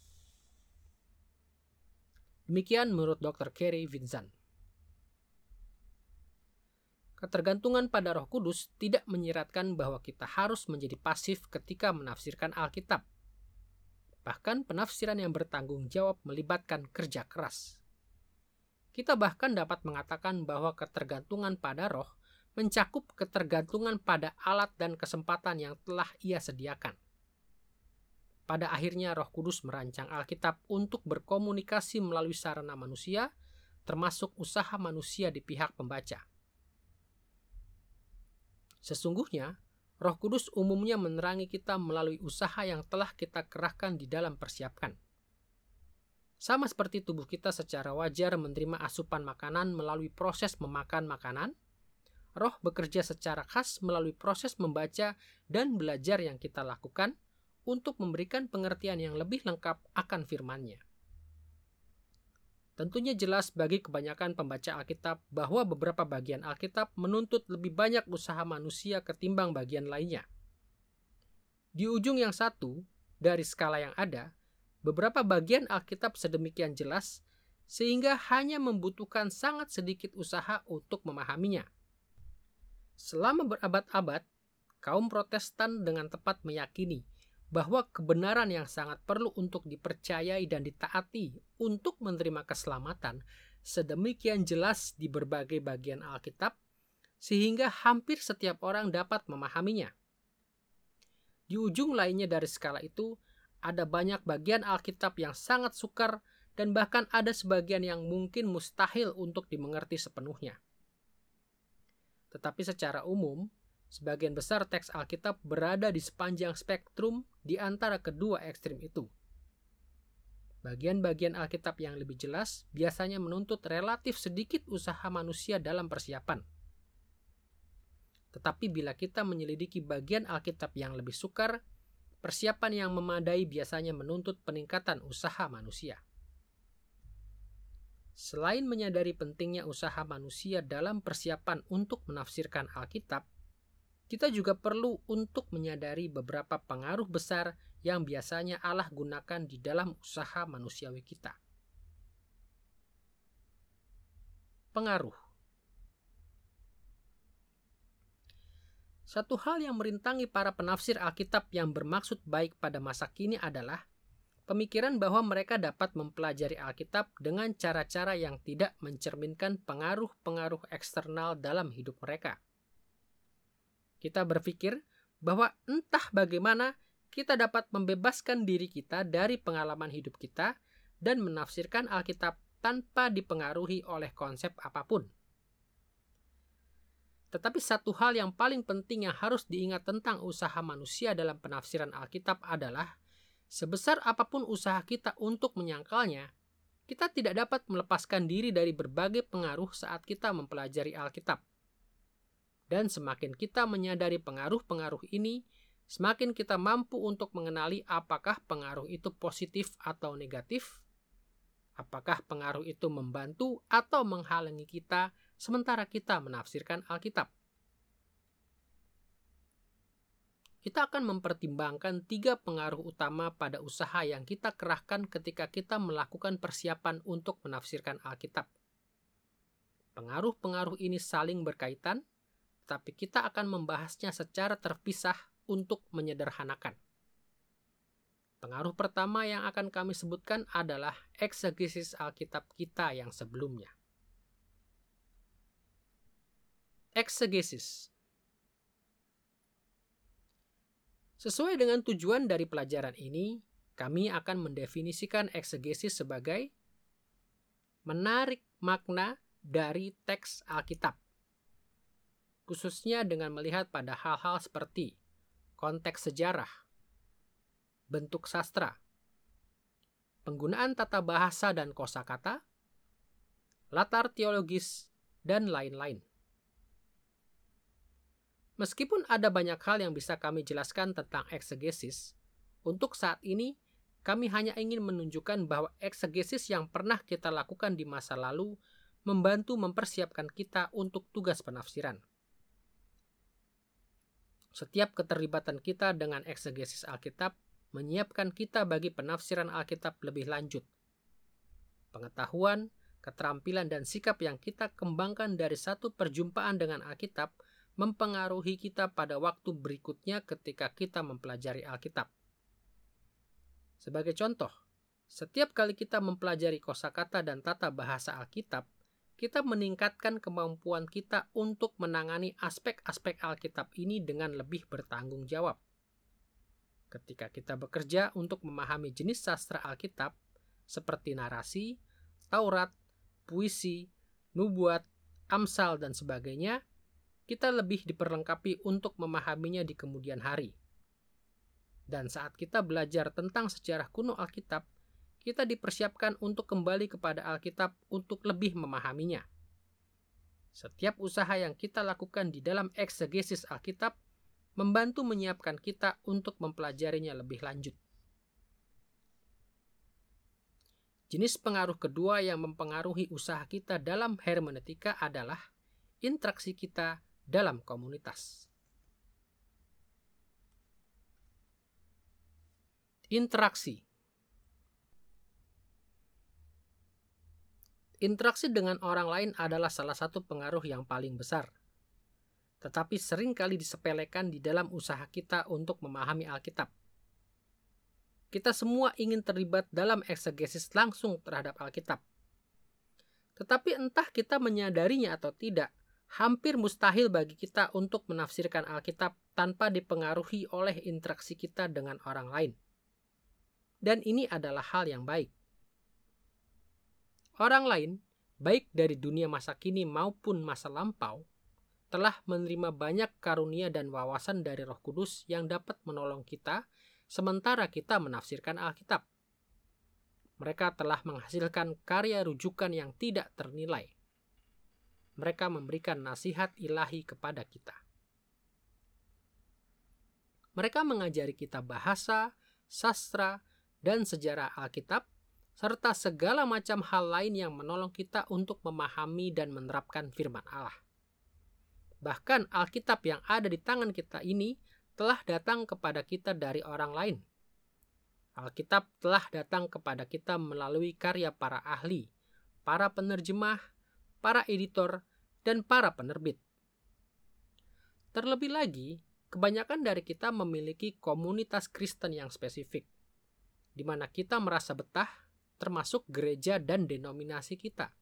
Demikian menurut doktor Kerry Vinzant. Ketergantungan pada Roh Kudus tidak menyiratkan bahwa kita harus menjadi pasif ketika menafsirkan Alkitab. Bahkan penafsiran yang bertanggung jawab melibatkan kerja keras. Kita bahkan dapat mengatakan bahwa ketergantungan pada Roh mencakup ketergantungan pada alat dan kesempatan yang telah Ia sediakan. pada akhirnya Roh Kudus merancang Alkitab untuk berkomunikasi melalui sarana manusia, termasuk usaha manusia di pihak pembaca. Sesungguhnya, Roh Kudus umumnya menerangi kita melalui usaha yang telah kita kerahkan di dalam persiapkan. Sama seperti tubuh kita secara wajar menerima asupan makanan melalui proses memakan makanan, Roh bekerja secara khas melalui proses membaca dan belajar yang kita lakukan untuk memberikan pengertian yang lebih lengkap akan firman-Nya. Tentunya jelas bagi kebanyakan pembaca Alkitab bahwa beberapa bagian Alkitab menuntut lebih banyak usaha manusia ketimbang bagian lainnya. Di ujung yang satu dari skala yang ada, beberapa bagian Alkitab sedemikian jelas sehingga hanya membutuhkan sangat sedikit usaha untuk memahaminya. Selama berabad-abad, kaum Protestan dengan tepat meyakini bahwa kebenaran yang sangat perlu untuk dipercayai dan ditaati untuk menerima keselamatan sedemikian jelas di berbagai bagian Alkitab, sehingga hampir setiap orang dapat memahaminya. Di ujung lainnya dari skala itu, ada banyak bagian Alkitab yang sangat sukar dan bahkan ada sebagian yang mungkin mustahil untuk dimengerti sepenuhnya. Tetapi secara umum, sebagian besar teks Alkitab berada di sepanjang spektrum di antara kedua ekstrim itu. Bagian-bagian Alkitab yang lebih jelas biasanya menuntut relatif sedikit usaha manusia dalam persiapan. Tetapi bila kita menyelidiki bagian Alkitab yang lebih sukar, persiapan yang memadai biasanya menuntut peningkatan usaha manusia. Selain menyadari pentingnya usaha manusia dalam persiapan untuk menafsirkan Alkitab, kita juga perlu untuk menyadari beberapa pengaruh besar yang biasanya Allah gunakan di dalam usaha manusiawi kita. Pengaruh. Satu hal yang merintangi para penafsir Alkitab yang bermaksud baik pada masa kini adalah pemikiran bahwa mereka dapat mempelajari Alkitab dengan cara-cara yang tidak mencerminkan pengaruh-pengaruh eksternal dalam hidup mereka. Kita berpikir bahwa entah bagaimana kita dapat membebaskan diri kita dari pengalaman hidup kita dan menafsirkan Alkitab tanpa dipengaruhi oleh konsep apapun. Tetapi satu hal yang paling penting yang harus diingat tentang usaha manusia dalam penafsiran Alkitab adalah sebesar apapun usaha kita untuk menyangkalnya, kita tidak dapat melepaskan diri dari berbagai pengaruh saat kita mempelajari Alkitab. Dan semakin kita menyadari pengaruh-pengaruh ini, semakin kita mampu untuk mengenali apakah pengaruh itu positif atau negatif, apakah pengaruh itu membantu atau menghalangi kita sementara kita menafsirkan Alkitab. Kita akan mempertimbangkan tiga pengaruh utama pada usaha yang kita kerahkan ketika kita melakukan persiapan untuk menafsirkan Alkitab. Pengaruh-pengaruh ini saling berkaitan, tapi kita akan membahasnya secara terpisah untuk menyederhanakan. Pengaruh pertama yang akan kami sebutkan adalah eksegesis Alkitab kita yang sebelumnya. Eksegesis. Sesuai dengan tujuan dari pelajaran ini, kami akan mendefinisikan eksegesis sebagai menarik makna dari teks Alkitab, khususnya dengan melihat pada hal-hal seperti konteks sejarah, bentuk sastra, penggunaan tata bahasa dan kosakata, latar teologis, dan lain-lain. Meskipun ada banyak hal yang bisa kami jelaskan tentang eksegesis, untuk saat ini kami hanya ingin menunjukkan bahwa eksegesis yang pernah kita lakukan di masa lalu membantu mempersiapkan kita untuk tugas penafsiran. Setiap keterlibatan kita dengan eksegesis Alkitab menyiapkan kita bagi penafsiran Alkitab lebih lanjut. Pengetahuan, keterampilan, dan sikap yang kita kembangkan dari satu perjumpaan dengan Alkitab mempengaruhi kita pada waktu berikutnya ketika kita mempelajari Alkitab. Sebagai contoh, setiap kali kita mempelajari kosakata dan tata bahasa Alkitab, kita meningkatkan kemampuan kita untuk menangani aspek-aspek Alkitab ini dengan lebih bertanggung jawab. Ketika kita bekerja untuk memahami jenis sastra Alkitab, seperti narasi, Taurat, puisi, nubuat, Amsal, dan sebagainya, kita lebih diperlengkapi untuk memahaminya di kemudian hari. Dan saat kita belajar tentang sejarah kuno Alkitab, kita dipersiapkan untuk kembali kepada Alkitab untuk lebih memahaminya. Setiap usaha yang kita lakukan di dalam eksegesis Alkitab membantu menyiapkan kita untuk mempelajarinya lebih lanjut. Jenis pengaruh kedua yang mempengaruhi usaha kita dalam hermeneutika adalah interaksi kita dalam komunitas. Interaksi. Interaksi dengan orang lain adalah salah satu pengaruh yang paling besar, tetapi seringkali disepelekan di dalam usaha kita untuk memahami Alkitab. Kita semua ingin terlibat dalam eksegesis langsung terhadap Alkitab. Tetapi entah kita menyadarinya atau tidak, hampir mustahil bagi kita untuk menafsirkan Alkitab tanpa dipengaruhi oleh interaksi kita dengan orang lain. Dan ini adalah hal yang baik. Orang lain, baik dari dunia masa kini maupun masa lampau, telah menerima banyak karunia dan wawasan dari Roh Kudus yang dapat menolong kita sementara kita menafsirkan Alkitab. Mereka telah menghasilkan karya rujukan yang tidak ternilai. Mereka memberikan nasihat ilahi kepada kita. Mereka mengajari kita bahasa, sastra, dan sejarah Alkitab, serta segala macam hal lain yang menolong kita untuk memahami dan menerapkan firman Allah. Bahkan Alkitab yang ada di tangan kita ini telah datang kepada kita dari orang lain. Alkitab telah datang kepada kita melalui karya para ahli, para penerjemah, para editor, dan para penerbit. Terlebih lagi, kebanyakan dari kita memiliki komunitas Kristen yang spesifik, di mana kita merasa betah, termasuk gereja dan denominasi kita.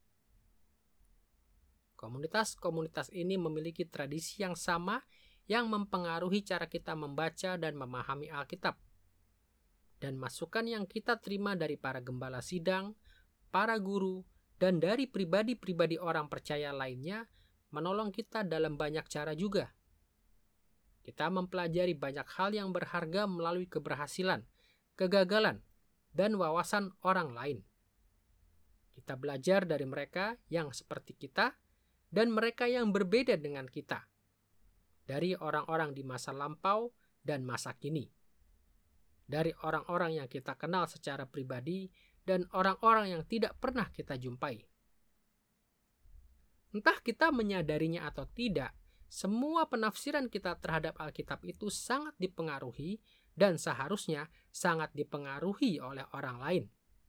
Komunitas-komunitas ini memiliki tradisi yang sama yang mempengaruhi cara kita membaca dan memahami Alkitab. Dan masukan yang kita terima dari para gembala sidang, para guru, dan dari pribadi-pribadi orang percaya lainnya menolong kita dalam banyak cara juga. Kita mempelajari banyak hal yang berharga melalui keberhasilan, kegagalan, dan wawasan orang lain. Kita belajar dari mereka yang seperti kita dan mereka yang berbeda dengan kita, dari orang-orang di masa lampau dan masa kini, dari orang-orang yang kita kenal secara pribadi dan orang-orang yang tidak pernah kita jumpai. Entah kita menyadarinya atau tidak, semua penafsiran kita terhadap Alkitab itu sangat dipengaruhi dan seharusnya sangat dipengaruhi oleh orang lain.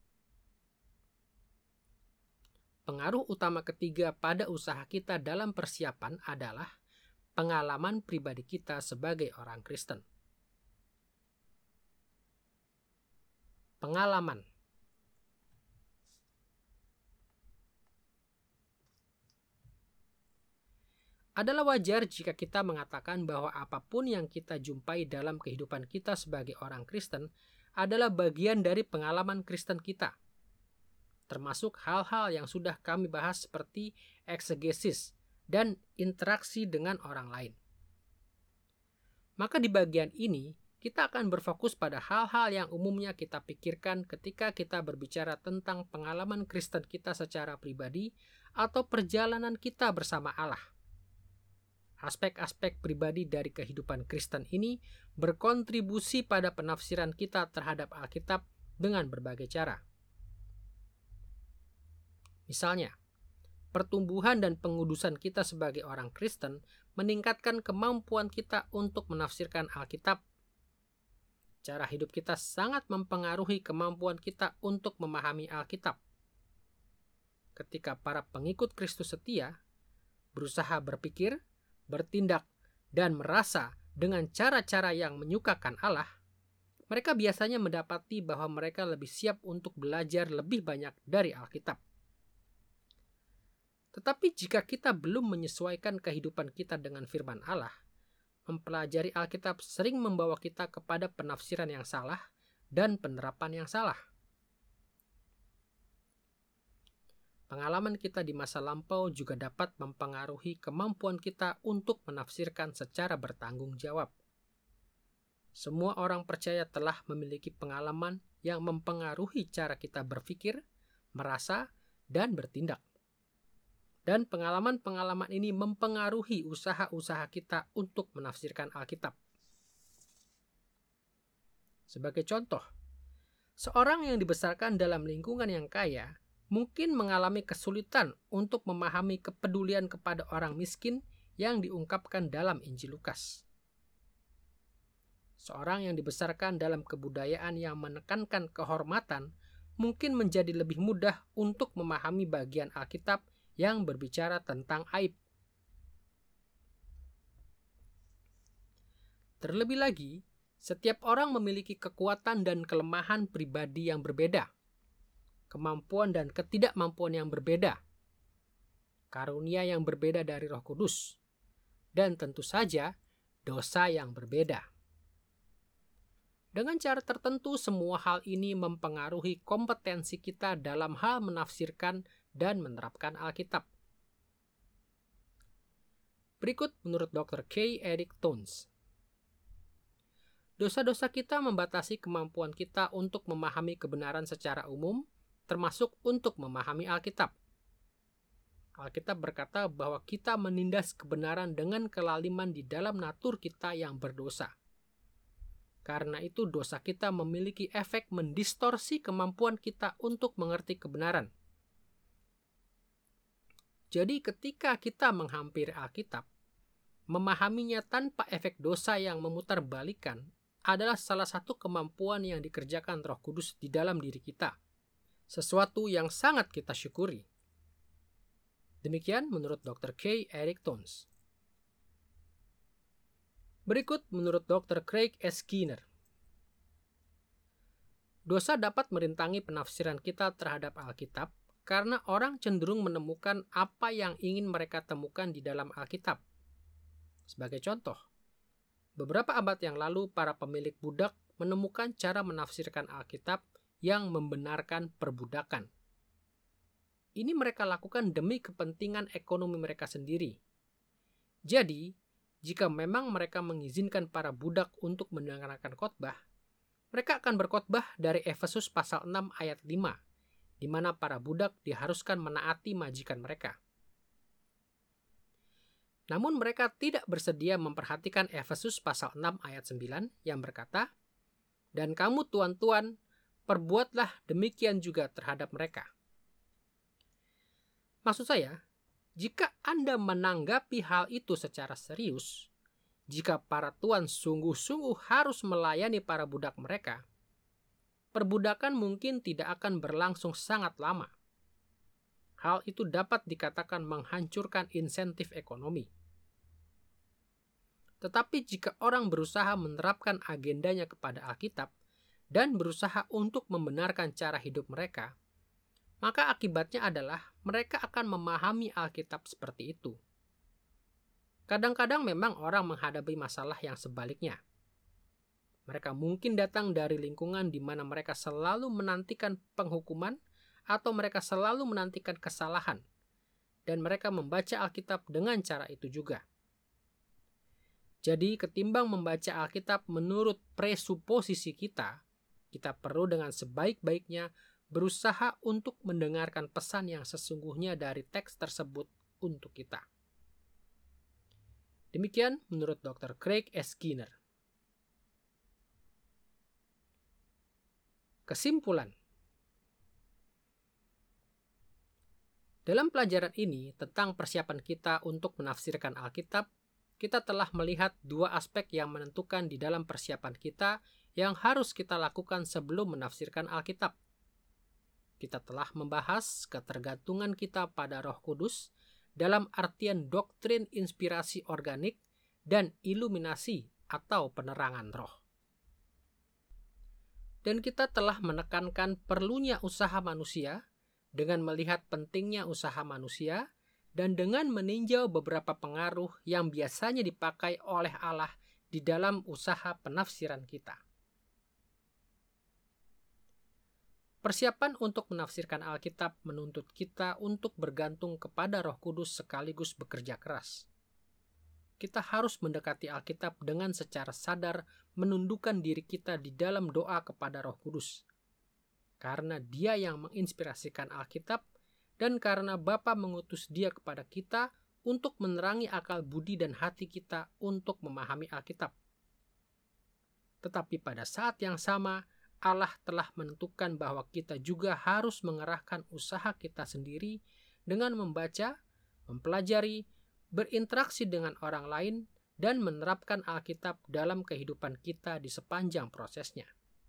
Pengaruh utama ketiga pada usaha kita dalam persiapan adalah pengalaman pribadi kita sebagai orang Kristen. Pengalaman. Adalah wajar jika kita mengatakan bahwa apapun yang kita jumpai dalam kehidupan kita sebagai orang Kristen adalah bagian dari pengalaman Kristen kita, termasuk hal-hal yang sudah kami bahas seperti eksegesis dan interaksi dengan orang lain. Maka di bagian ini, kita akan berfokus pada hal-hal yang umumnya kita pikirkan ketika kita berbicara tentang pengalaman Kristen kita secara pribadi atau perjalanan kita bersama Allah. Aspek-aspek pribadi dari kehidupan Kristen ini berkontribusi pada penafsiran kita terhadap Alkitab dengan berbagai cara. Misalnya, pertumbuhan dan pengudusan kita sebagai orang Kristen meningkatkan kemampuan kita untuk menafsirkan Alkitab. Cara hidup kita sangat mempengaruhi kemampuan kita untuk memahami Alkitab. Ketika para pengikut Kristus setia berusaha berpikir, bertindak, dan merasa dengan cara-cara yang menyukakan Allah, mereka biasanya mendapati bahwa mereka lebih siap untuk belajar lebih banyak dari Alkitab. Tetapi jika kita belum menyesuaikan kehidupan kita dengan firman Allah, mempelajari Alkitab sering membawa kita kepada penafsiran yang salah dan penerapan yang salah. Pengalaman kita di masa lampau juga dapat mempengaruhi kemampuan kita untuk menafsirkan secara bertanggung jawab. Semua orang percaya telah memiliki pengalaman yang mempengaruhi cara kita berpikir, merasa, dan bertindak. Dan pengalaman-pengalaman ini mempengaruhi usaha-usaha kita untuk menafsirkan Alkitab. Sebagai contoh, seorang yang dibesarkan dalam lingkungan yang kaya mungkin mengalami kesulitan untuk memahami kepedulian kepada orang miskin yang diungkapkan dalam Injil Lukas. Seorang yang dibesarkan dalam kebudayaan yang menekankan kehormatan mungkin menjadi lebih mudah untuk memahami bagian Alkitab yang berbicara tentang aib. Terlebih lagi, setiap orang memiliki kekuatan dan kelemahan pribadi yang berbeda, kemampuan dan ketidakmampuan yang berbeda, karunia yang berbeda dari Roh Kudus, dan tentu saja dosa yang berbeda. Dengan cara tertentu, semua hal ini mempengaruhi kompetensi kita dalam hal menafsirkan dan menerapkan Alkitab. Berikut menurut dokter K. Eric Towns. Dosa-dosa kita membatasi kemampuan kita untuk memahami kebenaran secara umum, termasuk untuk memahami Alkitab. Alkitab berkata bahwa kita menindas kebenaran dengan kelaliman di dalam natur kita yang berdosa. Karena itu dosa kita memiliki efek mendistorsi kemampuan kita untuk mengerti kebenaran. Jadi ketika kita menghampiri Alkitab, memahaminya tanpa efek dosa yang memutarbalikkan adalah salah satu kemampuan yang dikerjakan Roh Kudus di dalam diri kita. Sesuatu yang sangat kita syukuri. Demikian menurut dokter K. Eric Towns. Berikut menurut dokter Craig S. Skinner. Dosa dapat merintangi penafsiran kita terhadap Alkitab karena orang cenderung menemukan apa yang ingin mereka temukan di dalam Alkitab. Sebagai contoh, beberapa abad yang lalu para pemilik budak menemukan cara menafsirkan Alkitab yang membenarkan perbudakan. Ini mereka lakukan demi kepentingan ekonomi mereka sendiri. Jadi, jika memang mereka mengizinkan para budak untuk mendengarkan khotbah, mereka akan berkhotbah dari Efesus pasal enam ayat lima, di mana para budak diharuskan menaati majikan mereka. Namun mereka tidak bersedia memperhatikan Efesus pasal enam ayat sembilan yang berkata, "Dan kamu tuan-tuan, perbuatlah demikian juga terhadap mereka." Maksud saya, jika Anda menanggapi hal itu secara serius, jika para tuan sungguh-sungguh harus melayani para budak mereka, perbudakan mungkin tidak akan berlangsung sangat lama. Hal itu dapat dikatakan menghancurkan insentif ekonomi. Tetapi jika orang berusaha menerapkan agendanya kepada Alkitab dan berusaha untuk membenarkan cara hidup mereka, maka akibatnya adalah mereka akan memahami Alkitab seperti itu. Kadang-kadang memang orang menghadapi masalah yang sebaliknya. Mereka mungkin datang dari lingkungan di mana mereka selalu menantikan penghukuman atau mereka selalu menantikan kesalahan, dan mereka membaca Alkitab dengan cara itu juga. Jadi, ketimbang membaca Alkitab menurut presuposisi kita, kita perlu dengan sebaik-baiknya berusaha untuk mendengarkan pesan yang sesungguhnya dari teks tersebut untuk kita. Demikian menurut dokter Craig S. Skinner. Kesimpulan. Dalam pelajaran ini tentang persiapan kita untuk menafsirkan Alkitab, kita telah melihat dua aspek yang menentukan di dalam persiapan kita yang harus kita lakukan sebelum menafsirkan Alkitab. Kita telah membahas ketergantungan kita pada Roh Kudus dalam artian doktrin inspirasi organik dan iluminasi atau penerangan roh. Dan kita telah menekankan perlunya usaha manusia dengan melihat pentingnya usaha manusia dan dengan meninjau beberapa pengaruh yang biasanya dipakai oleh Allah di dalam usaha penafsiran kita. Persiapan untuk menafsirkan Alkitab menuntut kita untuk bergantung kepada Roh Kudus sekaligus bekerja keras. Kita harus mendekati Alkitab dengan secara sadar menundukkan diri kita di dalam doa kepada Roh Kudus. Karena Dia yang menginspirasikan Alkitab dan karena Bapa mengutus Dia kepada kita untuk menerangi akal budi dan hati kita untuk memahami Alkitab. Tetapi pada saat yang sama, Allah telah menentukan bahwa kita juga harus mengerahkan usaha kita sendiri dengan membaca, mempelajari, berinteraksi dengan orang lain, dan menerapkan Alkitab dalam kehidupan kita di sepanjang prosesnya.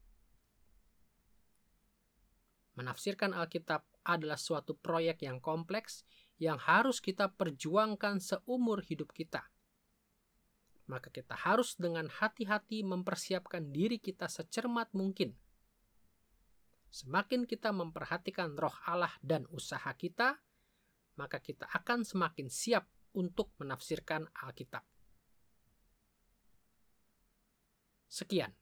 Menafsirkan Alkitab adalah suatu proyek yang kompleks yang harus kita perjuangkan seumur hidup kita. Maka kita harus dengan hati-hati mempersiapkan diri kita secermat mungkin. Semakin kita memperhatikan Roh Allah dan usaha kita, maka kita akan semakin siap untuk menafsirkan Alkitab. Sekian.